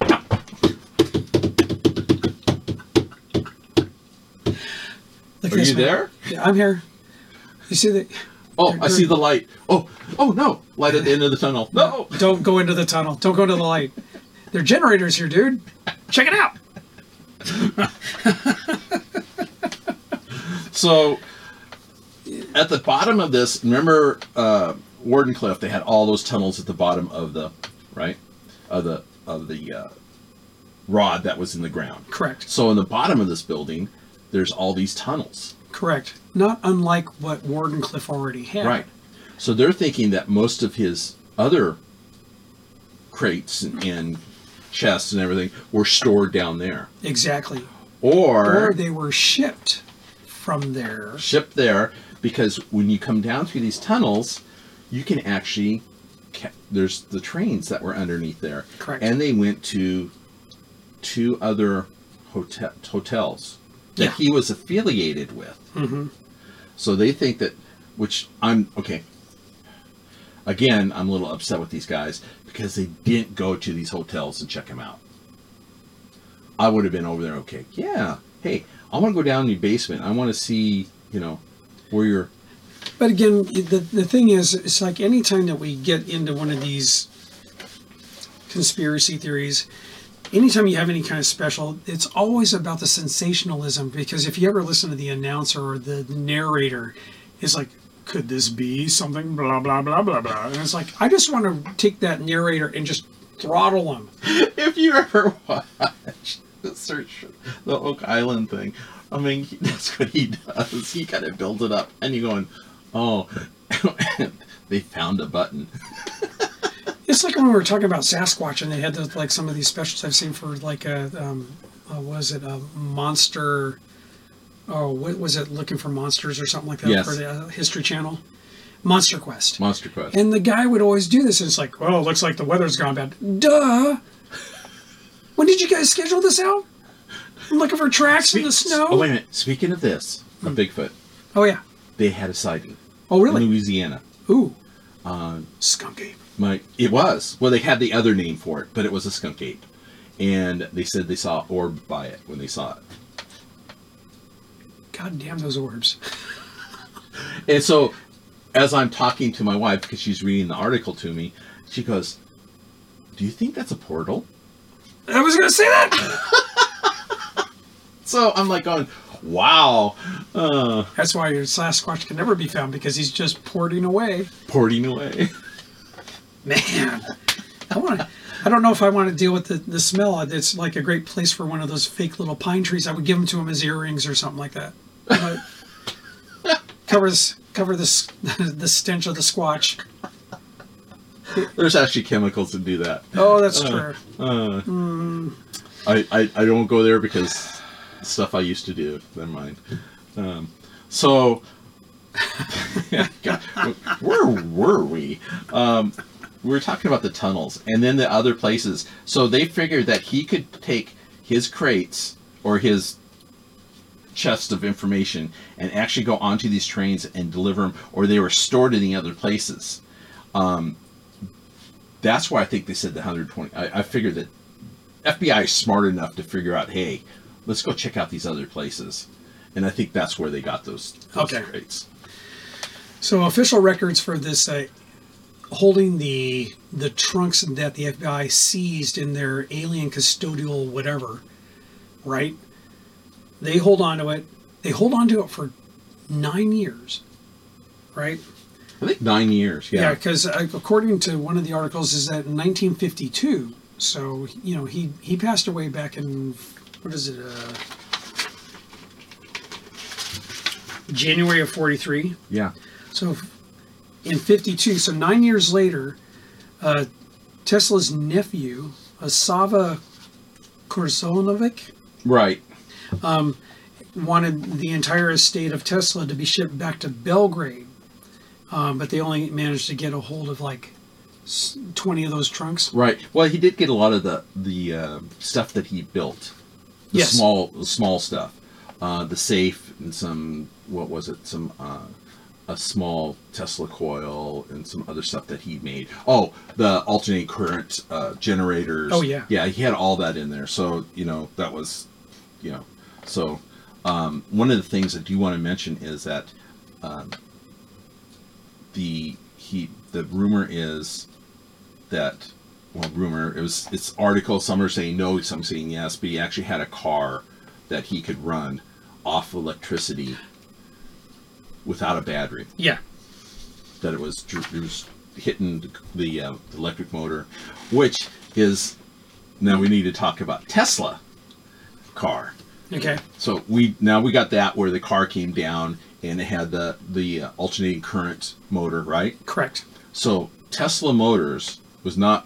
Look Are this, you man. there? Yeah, I'm here. You see that? Oh, I see the light. Oh no! Light at the end of the tunnel. No! Don't go into the tunnel. Don't go into the light. There are generators here, dude. Check it out. So, at the bottom of this, remember Wardenclyffe? They had all those tunnels at the bottom of the rod that was in the ground. Correct. So, in the bottom of this building, there's all these tunnels. Correct. Not unlike what Wardenclyffe already had. Right. So they're thinking that most of his other crates and chests and everything were stored down there. Exactly. Or they were shipped from there. Shipped there, because when you come down through these tunnels, you can actually... There's the trains that were underneath there. Correct. And they went to 2 other hotels that he was affiliated with. Mm-hmm. So they think that, which okay. Again, I'm a little upset with these guys because they didn't go to these hotels and check them out. I would have been over there, okay, yeah, hey, I want to go down in your basement. I want to see, where you're... But again, the thing is, it's like anytime that we get into one of these conspiracy theories, anytime you have any kind of special, it's always about the sensationalism, because if you ever listen to the announcer or the narrator, it's like, could this be something blah blah blah blah blah, and it's like, I just want to take that narrator and just throttle him. If you ever watch the Search the Oak Island thing, I mean, that's what he does. He kind of builds it up, and you're going, oh, they found a button. It's like when we were talking about Sasquatch, and they had the, like some of these specials I've seen for like a was it a monster? Oh, what was it? Looking for Monsters or something like that, Yes. for the History Channel. Monster Quest. Monster Quest. And the guy would always do this, and it's like, well, it looks like the weather's gone bad. Duh! When did you guys schedule this out? I'm looking for tracks in the snow. Oh, wait a minute. Speaking of this, of Bigfoot, Oh, yeah. they had a sighting Oh, really? in Louisiana. Ooh. Skunk ape. It was. Well, they had the other name for it, but it was a skunk ape. And they said they saw orb by it when they saw it. God damn those orbs. And so, as I'm talking to my wife, because she's reading the article to me, she goes, do you think that's a portal? I was going to say that! So I'm like going, wow. That's why your Sasquatch can never be found, because he's just porting away. Porting away. Man, I don't know if I want to deal with the smell. It's like a great place for one of those fake little pine trees. I would give them to him as earrings or something like that. Cover the stench of the Squatch. There's actually chemicals that do that. Oh, that's true. I don't go there because stuff I used to do. Never mind. So, God, where were we? We were talking about the tunnels and then the other places. So they figured that he could take his crates or his chest of information and actually go onto these trains and deliver them, or they were stored in the other places. That's why I think they said the 120. I figured that FBI is smart enough to figure out, hey, let's go check out these other places. And I think that's where they got those Okay. crates. So official records for this holding the trunks that the FBI seized in their alien custodial whatever, right? They hold on to it. They hold on to it for 9 years, right? I think 9 years. Yeah, because according to one of the articles, is that in 1952. So he passed away back in, what is it? January of 43. Yeah. So in 52, so 9 years later, Tesla's nephew, Sava Korzonovic, Right. wanted the entire estate of Tesla to be shipped back to Belgrade, but they only managed to get a hold of like 20 of those trunks. Right. Well, he did get a lot of the stuff that he built. The Yes. small stuff. The safe and some, what was it? Some a small Tesla coil and some other stuff that he made. Oh, the alternating current generators. Oh, yeah. Yeah, he had all that in there. So, that was, so one of the things that you want to mention is that the rumor is that, it's article, some are saying no, some saying yes, but he actually had a car that he could run off electricity without a battery. Yeah. That it was hitting the electric motor, which is, now we need to talk about Tesla car. Okay. So we got that where the car came down and it had the alternating current motor, right? Correct. So Tesla Motors was not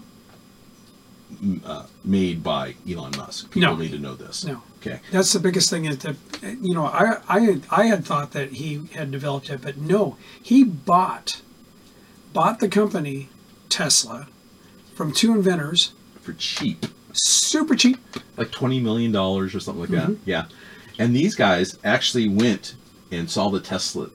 made by Elon Musk. People No. need to know this. No. Okay. That's the biggest thing is that, I had thought that he had developed it, but no, he bought the company Tesla from two inventors, For cheap. super cheap. Like $20 million or something like that. Yeah. And these guys actually went and saw the Tesla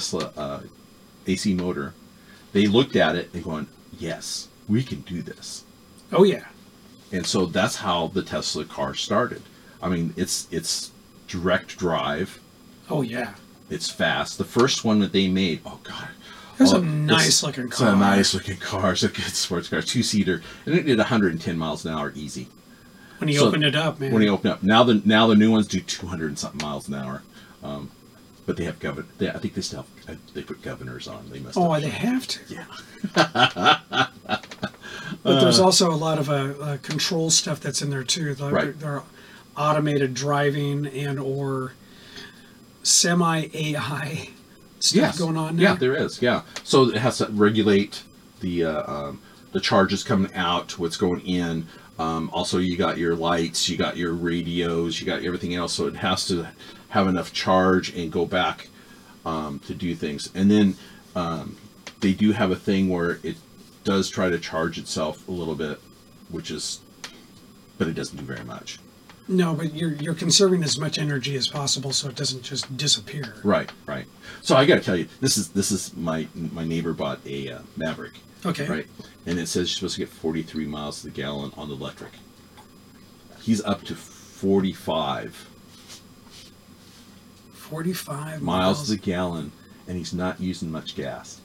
AC motor. They looked at it and going, yes, we can do this. Oh yeah. And so that's how the Tesla car started. I mean, it's direct drive. Oh yeah. It's fast. The first one that they made, oh God. That's a nice looking car. It's a nice looking car. It's a good sports car, 2-seater. And it did 110 miles an hour easy. When he So, opened it up, man. when he opened up. Now the new ones do 200 and something miles an hour, but they have I think they still have, they put governors on. They must. Oh, they have to. Yeah. But there's also a lot of control stuff that's in there too. Right. There are automated driving and or semi AI stuff going on there. Yeah, there is. Yeah, so it has to regulate the charges coming out, what's going in. Also, you got your lights, you got your radios, you got everything else. So it has to have enough charge and go back to do things. And then they do have a thing where it does try to charge itself a little bit, but it doesn't do very much. No, but you're conserving as much energy as possible so it doesn't just disappear. Right. So I got to tell you, this is my neighbor bought a Maverick. Okay. Right, and it says you're supposed to get 43 miles to the gallon on the electric. He's up to 45. 45 miles to the gallon, and he's not using much gas.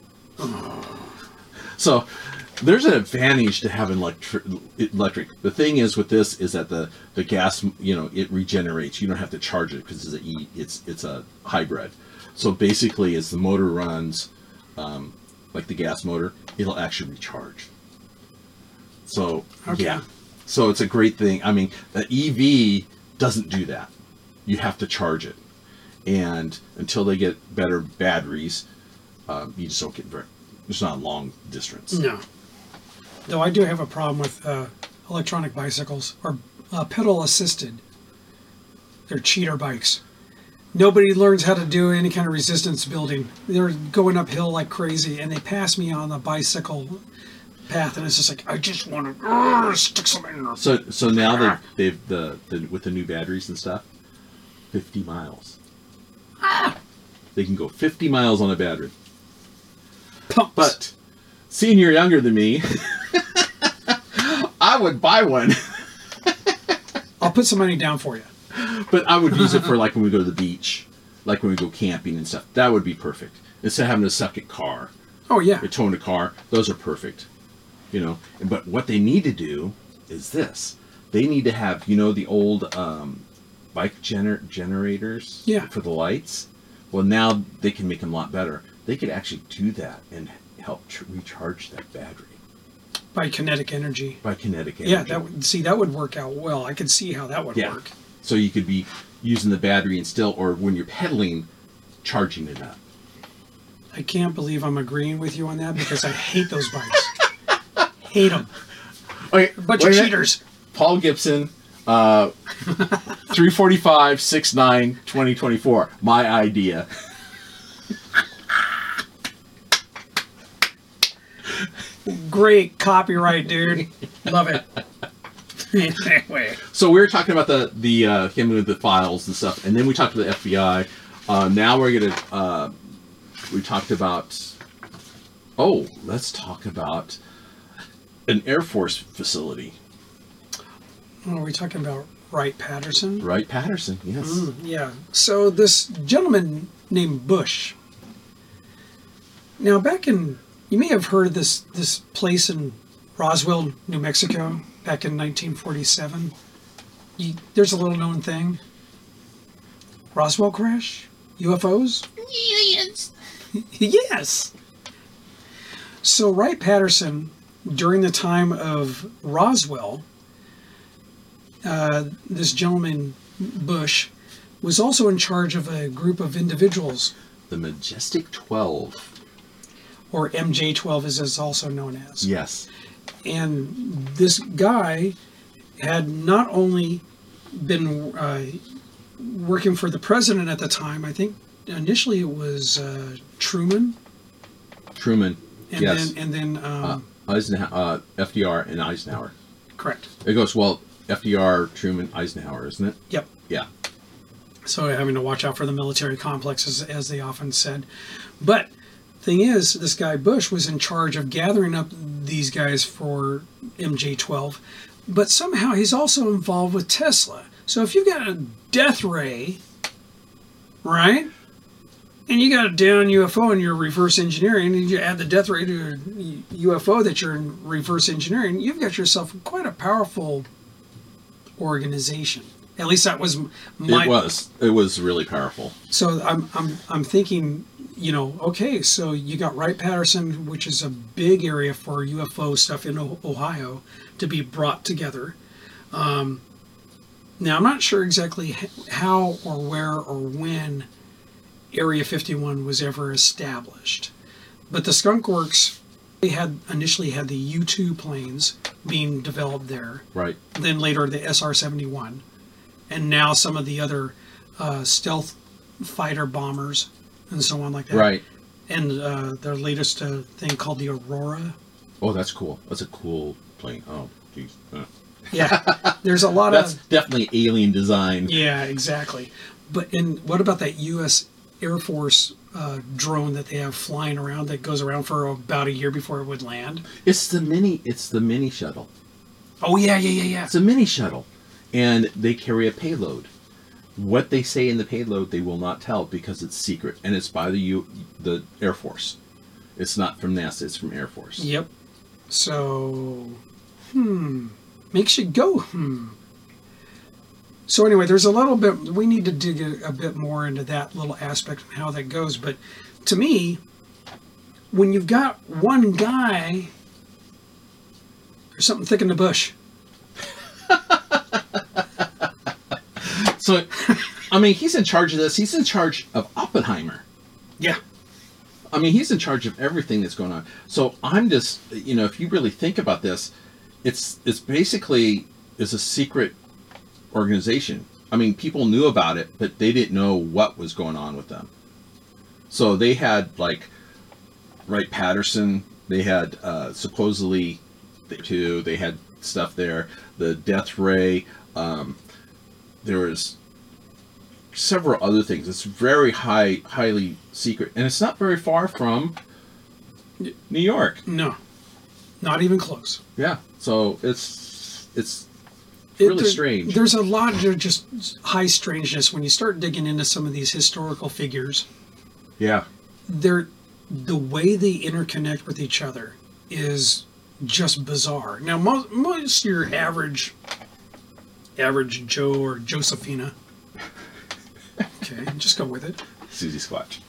So there's an advantage to having electric. The thing is with this is that the gas, it regenerates. You don't have to charge it because it's a hybrid. So basically, as the motor runs, like the gas motor, it'll actually recharge. So okay. Yeah, so it's a great thing. I mean, the EV doesn't do that. You have to charge it, and until they get better batteries, you just don't get it's not a long distance. No. Though I do have a problem with electronic bicycles or pedal assisted. They're cheater bikes. Nobody learns how to do any kind of resistance building. They're going uphill like crazy, and they pass me on the bicycle path, and it's just like I just want to stick something in there. So now they've with the new batteries and stuff, 50 miles. They can go 50 miles on a battery. Pumps. But seeing you're younger than me, I would buy one. I'll put some money down for you. But I would use it for like when we go to the beach, like when we go camping and stuff. That would be perfect. Instead of having a second car, Oh yeah. or towing a car, those are perfect. But what they need to do is this. They need to have, the old bike generators for the lights. Well, now they can make them a lot better. They could actually do that and help recharge that battery. By kinetic energy. Yeah, that would work out well. I could see how that would work. So you could be using the battery and still, or when you're pedaling, charging it up. I can't believe I'm agreeing with you on that because I hate those bikes. Hate them. Okay, Bunch of cheaters. Paul Gibson, 345-6/9/2024. My idea. Great copyright, dude. Love it. Anyway. So we were talking about the him with the files and stuff, and then we talked to the FBI. Now we're gonna we talked about. Oh, let's talk about an Air Force facility. Oh, are we talking about Wright-Patterson? Wright-Patterson, yes. Yeah. So this gentleman named Bush. Now, you may have heard of this place in Roswell, New Mexico, back in 1947. There's a little known thing. Roswell crash? UFOs? Aliens. Yes. So Wright-Patterson, during the time of Roswell, this gentleman, Bush, was also in charge of a group of individuals. The Majestic 12. Or MJ-12 as it's also known as. Yes. And this guy had not only been working for the president at the time, I think initially it was Truman. Truman, And yes. then Eisenhower, FDR and Eisenhower. correct. It goes, FDR, Truman, Eisenhower, isn't it? Yep. Yeah. So having to watch out for the military complexes, as they often said. But thing is, this guy Bush was in charge of gathering up these guys for MJ-12, but somehow he's also involved with Tesla. So if you got a death ray, right, and you got a down UFO and you're reverse engineering, and you add the death ray to a UFO that you're in reverse engineering, you've got yourself quite a powerful organization. At least that was my. It was really powerful. So I'm thinking, okay, so you got Wright-Patterson, which is a big area for UFO stuff in Ohio to be brought together. Now I'm not sure exactly how or where or when Area 51 was ever established, but the Skunk Works, they initially had the U-2 planes being developed there. Right. Then later the SR-71. And now some of the other stealth fighter bombers and so on like that. Right. And their latest thing called the Aurora. Oh, that's cool. That's a cool plane. Oh, geez. Yeah, there's a lot That's definitely alien design. Yeah, exactly. And what about that U.S. Air Force drone that they have flying around that goes around for about a year before it would land? It's the mini shuttle. Oh, yeah. It's a mini shuttle. And they carry a payload. What they say in the payload, they will not tell because it's secret, and it's by the Air Force. It's not from NASA; it's from Air Force. Yep. So, makes you go. So anyway, there's a little bit. We need to dig a bit more into that little aspect and how that goes. But to me, when you've got one guy, there's something thick in the bush. So, I mean, he's in charge of this. He's in charge of Oppenheimer. Yeah. I mean, he's in charge of everything that's going on. So I'm just, if you really think about this, it's basically a secret organization. I mean, people knew about it, but they didn't know what was going on with them. So they had Wright-Patterson. They had supposedly they had stuff there. The Death Ray. There was several other things. It's very highly secret, and it's not very far from New York. No, not even close. Yeah, so it's really strange. There's a lot of just high strangeness when you start digging into some of these historical figures. Yeah, the way they interconnect with each other is just bizarre. Now, most your average Joe or Josephina. Okay, just go with it. Susie Squatch.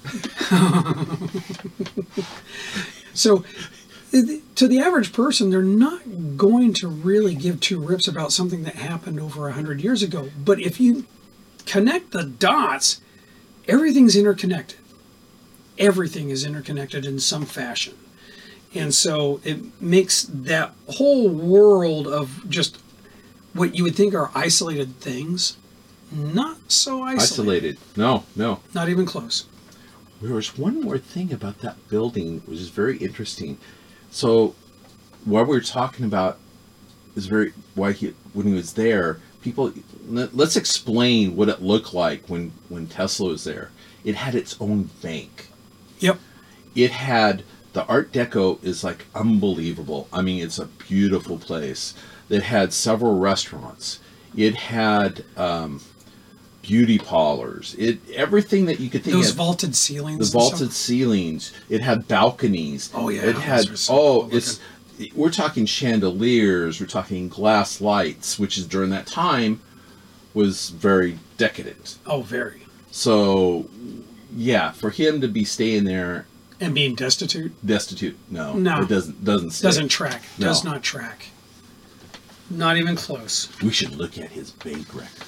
So, to the average person, they're not going to really give two rips about something that happened over 100 years ago. But if you connect the dots, everything's interconnected. Everything is interconnected in some fashion. And so it makes that whole world of just what you would think are isolated things, not so isolated. No. Not even close. There was one more thing about that building, which is very interesting. So, what we were talking about is when he was there, let's explain what it looked like when Tesla was there. It had its own bank. Yep. It had, the Art Deco is like unbelievable. I mean, it's a beautiful place. It had several restaurants. It had beauty parlors. Everything that you could think of. Those vaulted ceilings. The vaulted ceilings. It had balconies. Oh yeah. It had we're talking chandeliers. We're talking glass lights, which is during that time was very decadent. Oh, very. So, yeah, for him to be staying there and being destitute. No, it doesn't stay. Doesn't track. No. Does not track. Not even close. We should look at his bank records.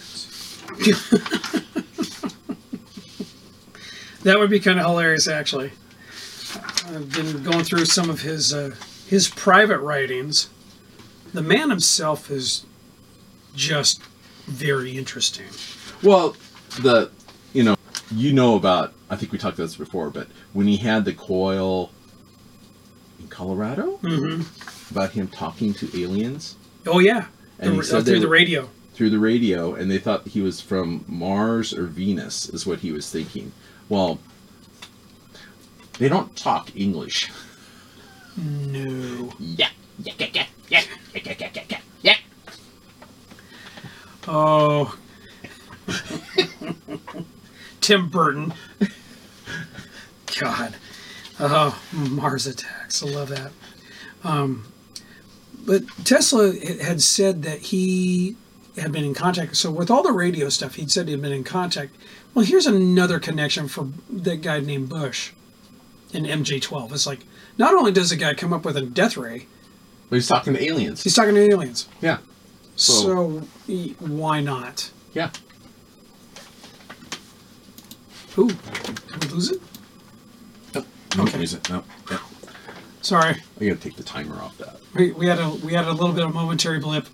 That would be kind of hilarious, actually. I've been going through some of his private writings. The man himself is just very interesting. Well, about, I think we talked about this before, but when he had the coil in Colorado, about him talking to aliens. Oh, yeah. And he said through the radio. Through the radio, and they thought he was from Mars or Venus, is what he was thinking. Well, they don't talk English. No. Yeah. Oh. Tim Burton. God. Oh, Mars Attacks. I love that. But Tesla had said that he had been in contact. So with all the radio stuff, he'd said he'd been in contact. Well, here's another connection for that guy named Bush in MJ-12. It's like, not only does the guy come up with a death ray, But he's talking to aliens. he's talking to aliens. Yeah. So why not? Yeah. Ooh, did we lose it? Nope. Okay. Use it. Nope. Yep. Sorry, I gotta take the timer off that. we had a little bit of momentary blip.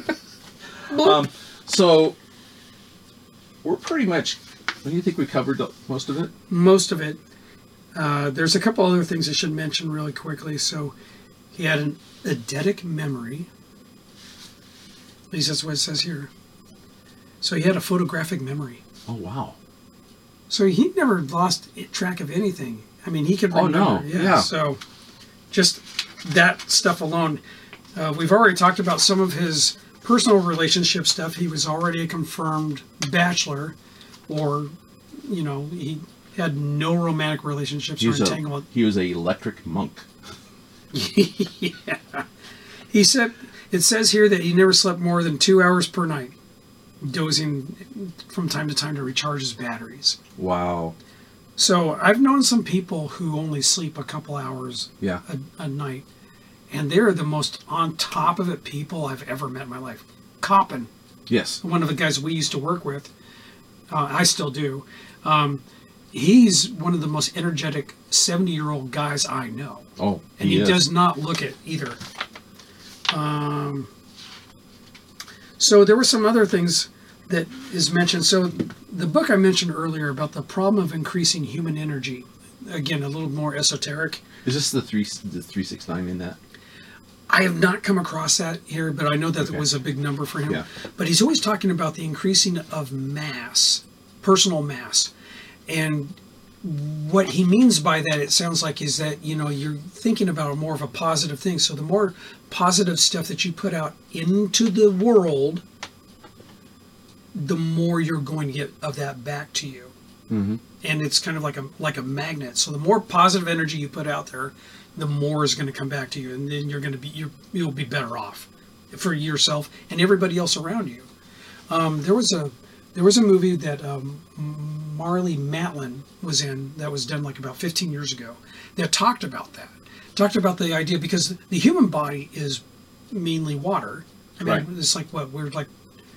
So we're pretty much. When do you think we covered most of it? Most of it. There's a couple other things I should mention really quickly. So he had an eidetic memory. At least that's what it says here. So he had a photographic memory. Oh wow. So he never lost track of anything. I mean, he could Oh, remember. no. Yeah. So just that stuff alone. We've already talked about some of his personal relationship stuff. He was already a confirmed bachelor, or, he had no romantic relationships or entanglement. He was a electric monk. Yeah. It says here that he never slept more than 2 hours per night, dozing from time to time to recharge his batteries. Wow. So I've known some people who only sleep a couple hours Yeah. a night, and they're the most on top of it people I've ever met in my life. Coppin, Yes. one of the guys we used to work with, I still do. He's one of the most energetic 70-year-old guys I know. Oh, And he is. does not look it either. So there were some other things that is mentioned. So the book I mentioned earlier about the problem of increasing human energy, again, a little more esoteric. Is this the 369 in that? I have not come across that here, but I know that Okay. it was a big number for him. Yeah. But he's always talking about the increasing of mass, personal mass. And what he means by that, it sounds like, is that, you're thinking about more of a positive thing. So the more positive stuff that you put out into the world, the more you're going to get of that back to you. Mm-hmm. And it's kind of like a magnet. So the more positive energy you put out there, the more is going to come back to you, and then you'll be better off for yourself and everybody else around you. There was a movie that Marlee Matlin was in that was done like about 15 years ago that talked about that. Talked about the idea, because the human body is mainly water. I mean, Right. it's like we're like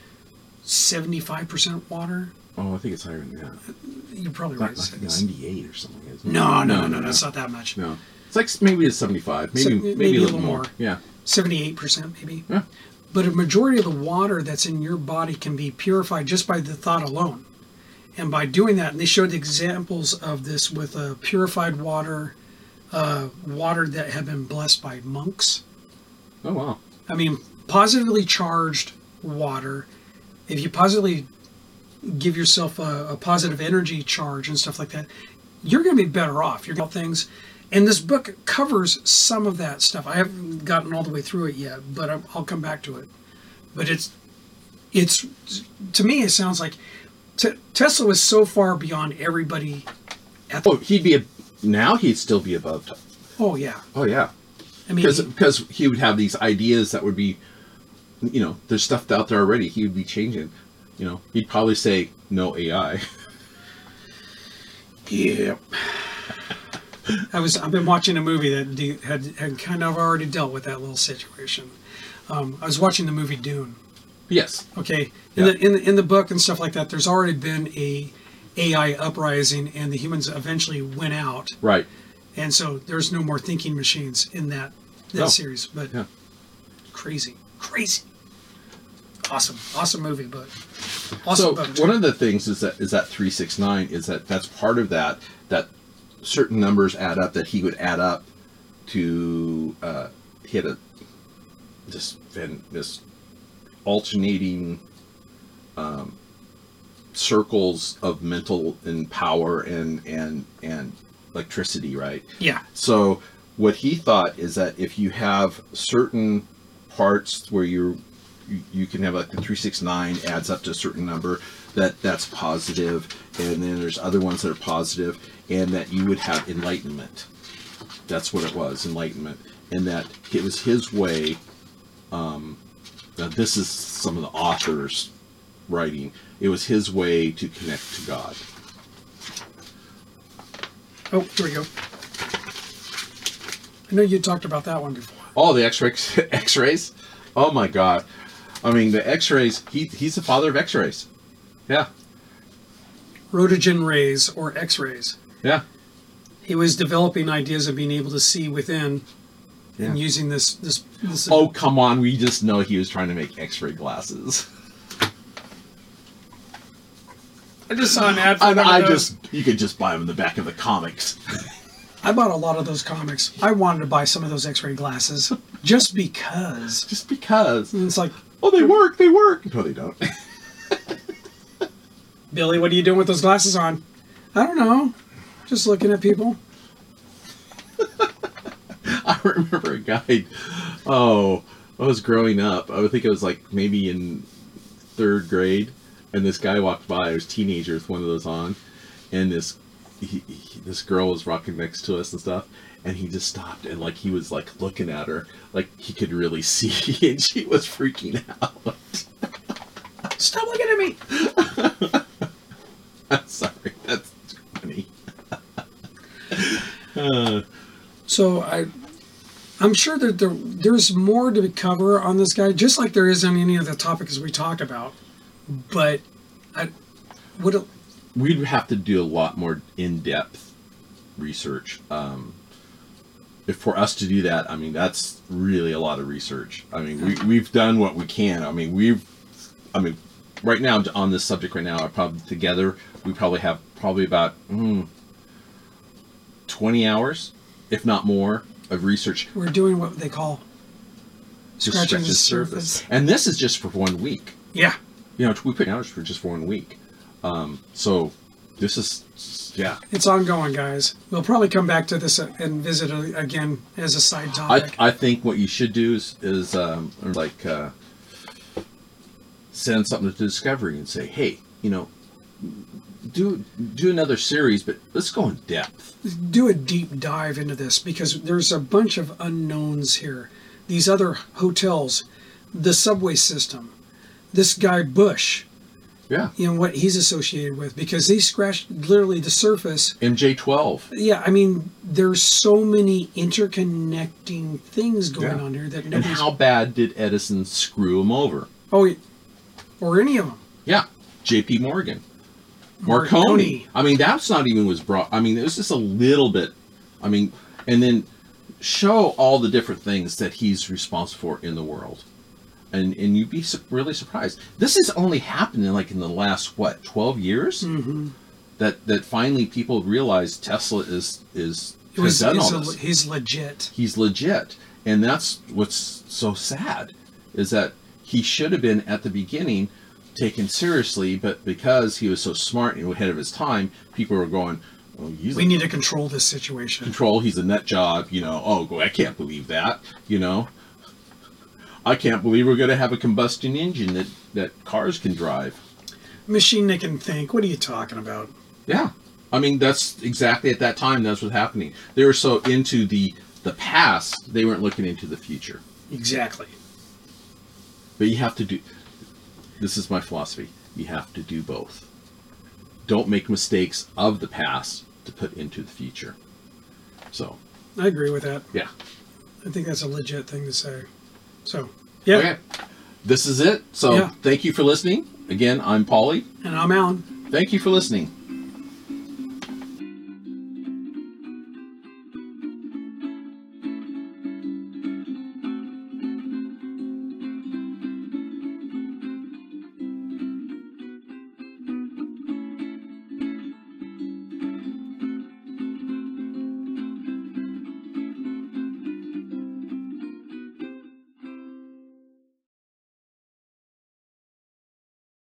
75% water. Oh, I think it's higher than that. You're probably Like, right. like 98 or something. Isn't it? No, that's not that much. No. It's like maybe it's 75. Maybe Maybe a little more. Yeah. 78% maybe. Yeah. But a majority of the water that's in your body can be purified just by the thought alone. And by doing that, and they showed examples of this with purified water, water that had been blessed by monks. Oh wow. I mean, positively charged water. If you positively give yourself a positive energy charge and stuff like that, you're going to be better off. You're going to things. And this book covers some of that stuff. I haven't gotten all the way through it yet, but I'll come back to it. But it's to me, it sounds like Tesla was so far beyond everybody. Oh, now he'd still be above. Oh yeah. Oh yeah. I mean, Because he would have these ideas that would be, there's stuff out there already. He would be changing. He'd probably say no AI. Yep. I've been watching a movie that had kind of already dealt with that little situation. I was watching the movie Dune. Yes. Okay, Yeah. in the book and stuff like that, there's already been a AI uprising, and the humans eventually went out, Right. and so there's no more thinking machines in that No. series. But Yeah. crazy, awesome movie, but awesome So book. one of the things is that 369 is that's part of that certain numbers add up, that he would add up to he had this alternating circles of mental and power and electricity, right? Yeah, So what he thought is that if you have certain parts where you can have like the 369 adds up to a certain number, that's positive, and then there's other ones that are positive, and that you would have enlightenment. That's what it was, enlightenment, and that it was his way Now, this is some of the authors' writing. It was his way to connect to God. Oh, here we go. I know you talked about that one before. Oh, the X-rays. Oh my God. I mean, the X-rays. He's the father of X-rays. Yeah. Roentgen rays or X-rays. Yeah. He was developing ideas of being able to see within, and using this. Oh, come on. We just know he was trying to make X-ray glasses. I just saw an ad for those. You could just buy them in the back of the comics. I bought a lot of those comics. I wanted to buy some of those X-ray glasses just because. Just because. And it's like, oh, they work. They work. No, they don't. Billy, what are you doing with those glasses on? I don't know. Just looking at people. I remember a guy. Oh, I was growing up. I would think it was like maybe in 3rd grade, and this guy walked by. I was a teenager with one of those on, and this girl was rocking next to us and stuff, and he just stopped and like he was like looking at her like he could really see, and she was freaking out. Stop looking at me. I'm sorry, that's funny. So I'm sure that there's more to cover on this guy, just like there is on any of the topics we talk about. But we'd have to do a lot more in-depth research. If for us to do that, I mean, that's really a lot of research. I mean, we've done what we can. I mean, right now on this subject right now, we probably have about 20 hours, if not more, of research. We're doing what they call scratching the surface. And this is just for 1 week. Yeah. You know, we put hours for just for 1 week. So this is, yeah. It's ongoing, guys. We'll probably come back to this and visit it again as a side topic. I think what you should do is send something to Discovery and say, hey, you know, do another series, but let's go in depth. Do a deep dive into this, because there's a bunch of unknowns here. These other hotels, the subway system, this guy Bush. Yeah. You know, what he's associated with, because he scratched literally the surface. MJ-12. Yeah, I mean, there's so many interconnecting things going on here that And how bad did Edison screw him over? Oh, or any of them. Yeah. J.P. Morgan. Marconi. I mean, that's not even was brought. I mean, it was just a little bit. I mean, and then show all the different things that he's responsible for in the world. And you'd be really surprised. This has only happened in the last, 12 years? Mm-hmm. That finally people realize Tesla has done all this. He's legit. He's legit. And that's what's so sad, is that he should have been, at the beginning, taken seriously, but because he was so smart and ahead of his time, people were going, oh, we need to control this situation. He's a nut job, you know. Oh, I can't believe that, you know. I can't believe we're going to have a combustion engine that cars can drive. Machine that can think. What are you talking about? Yeah. I mean, that's exactly at that time, that's what's happening. They were so into the past, they weren't looking into the future. Exactly. But you have to do, this is my philosophy, you have to do both. Don't make mistakes of the past to put into the future. So. I agree with that. Yeah. I think that's a legit thing to say. So, yeah. Okay. This is it. So, Thank you for listening. Again, I'm Paulie. And I'm Alan. Thank you for listening.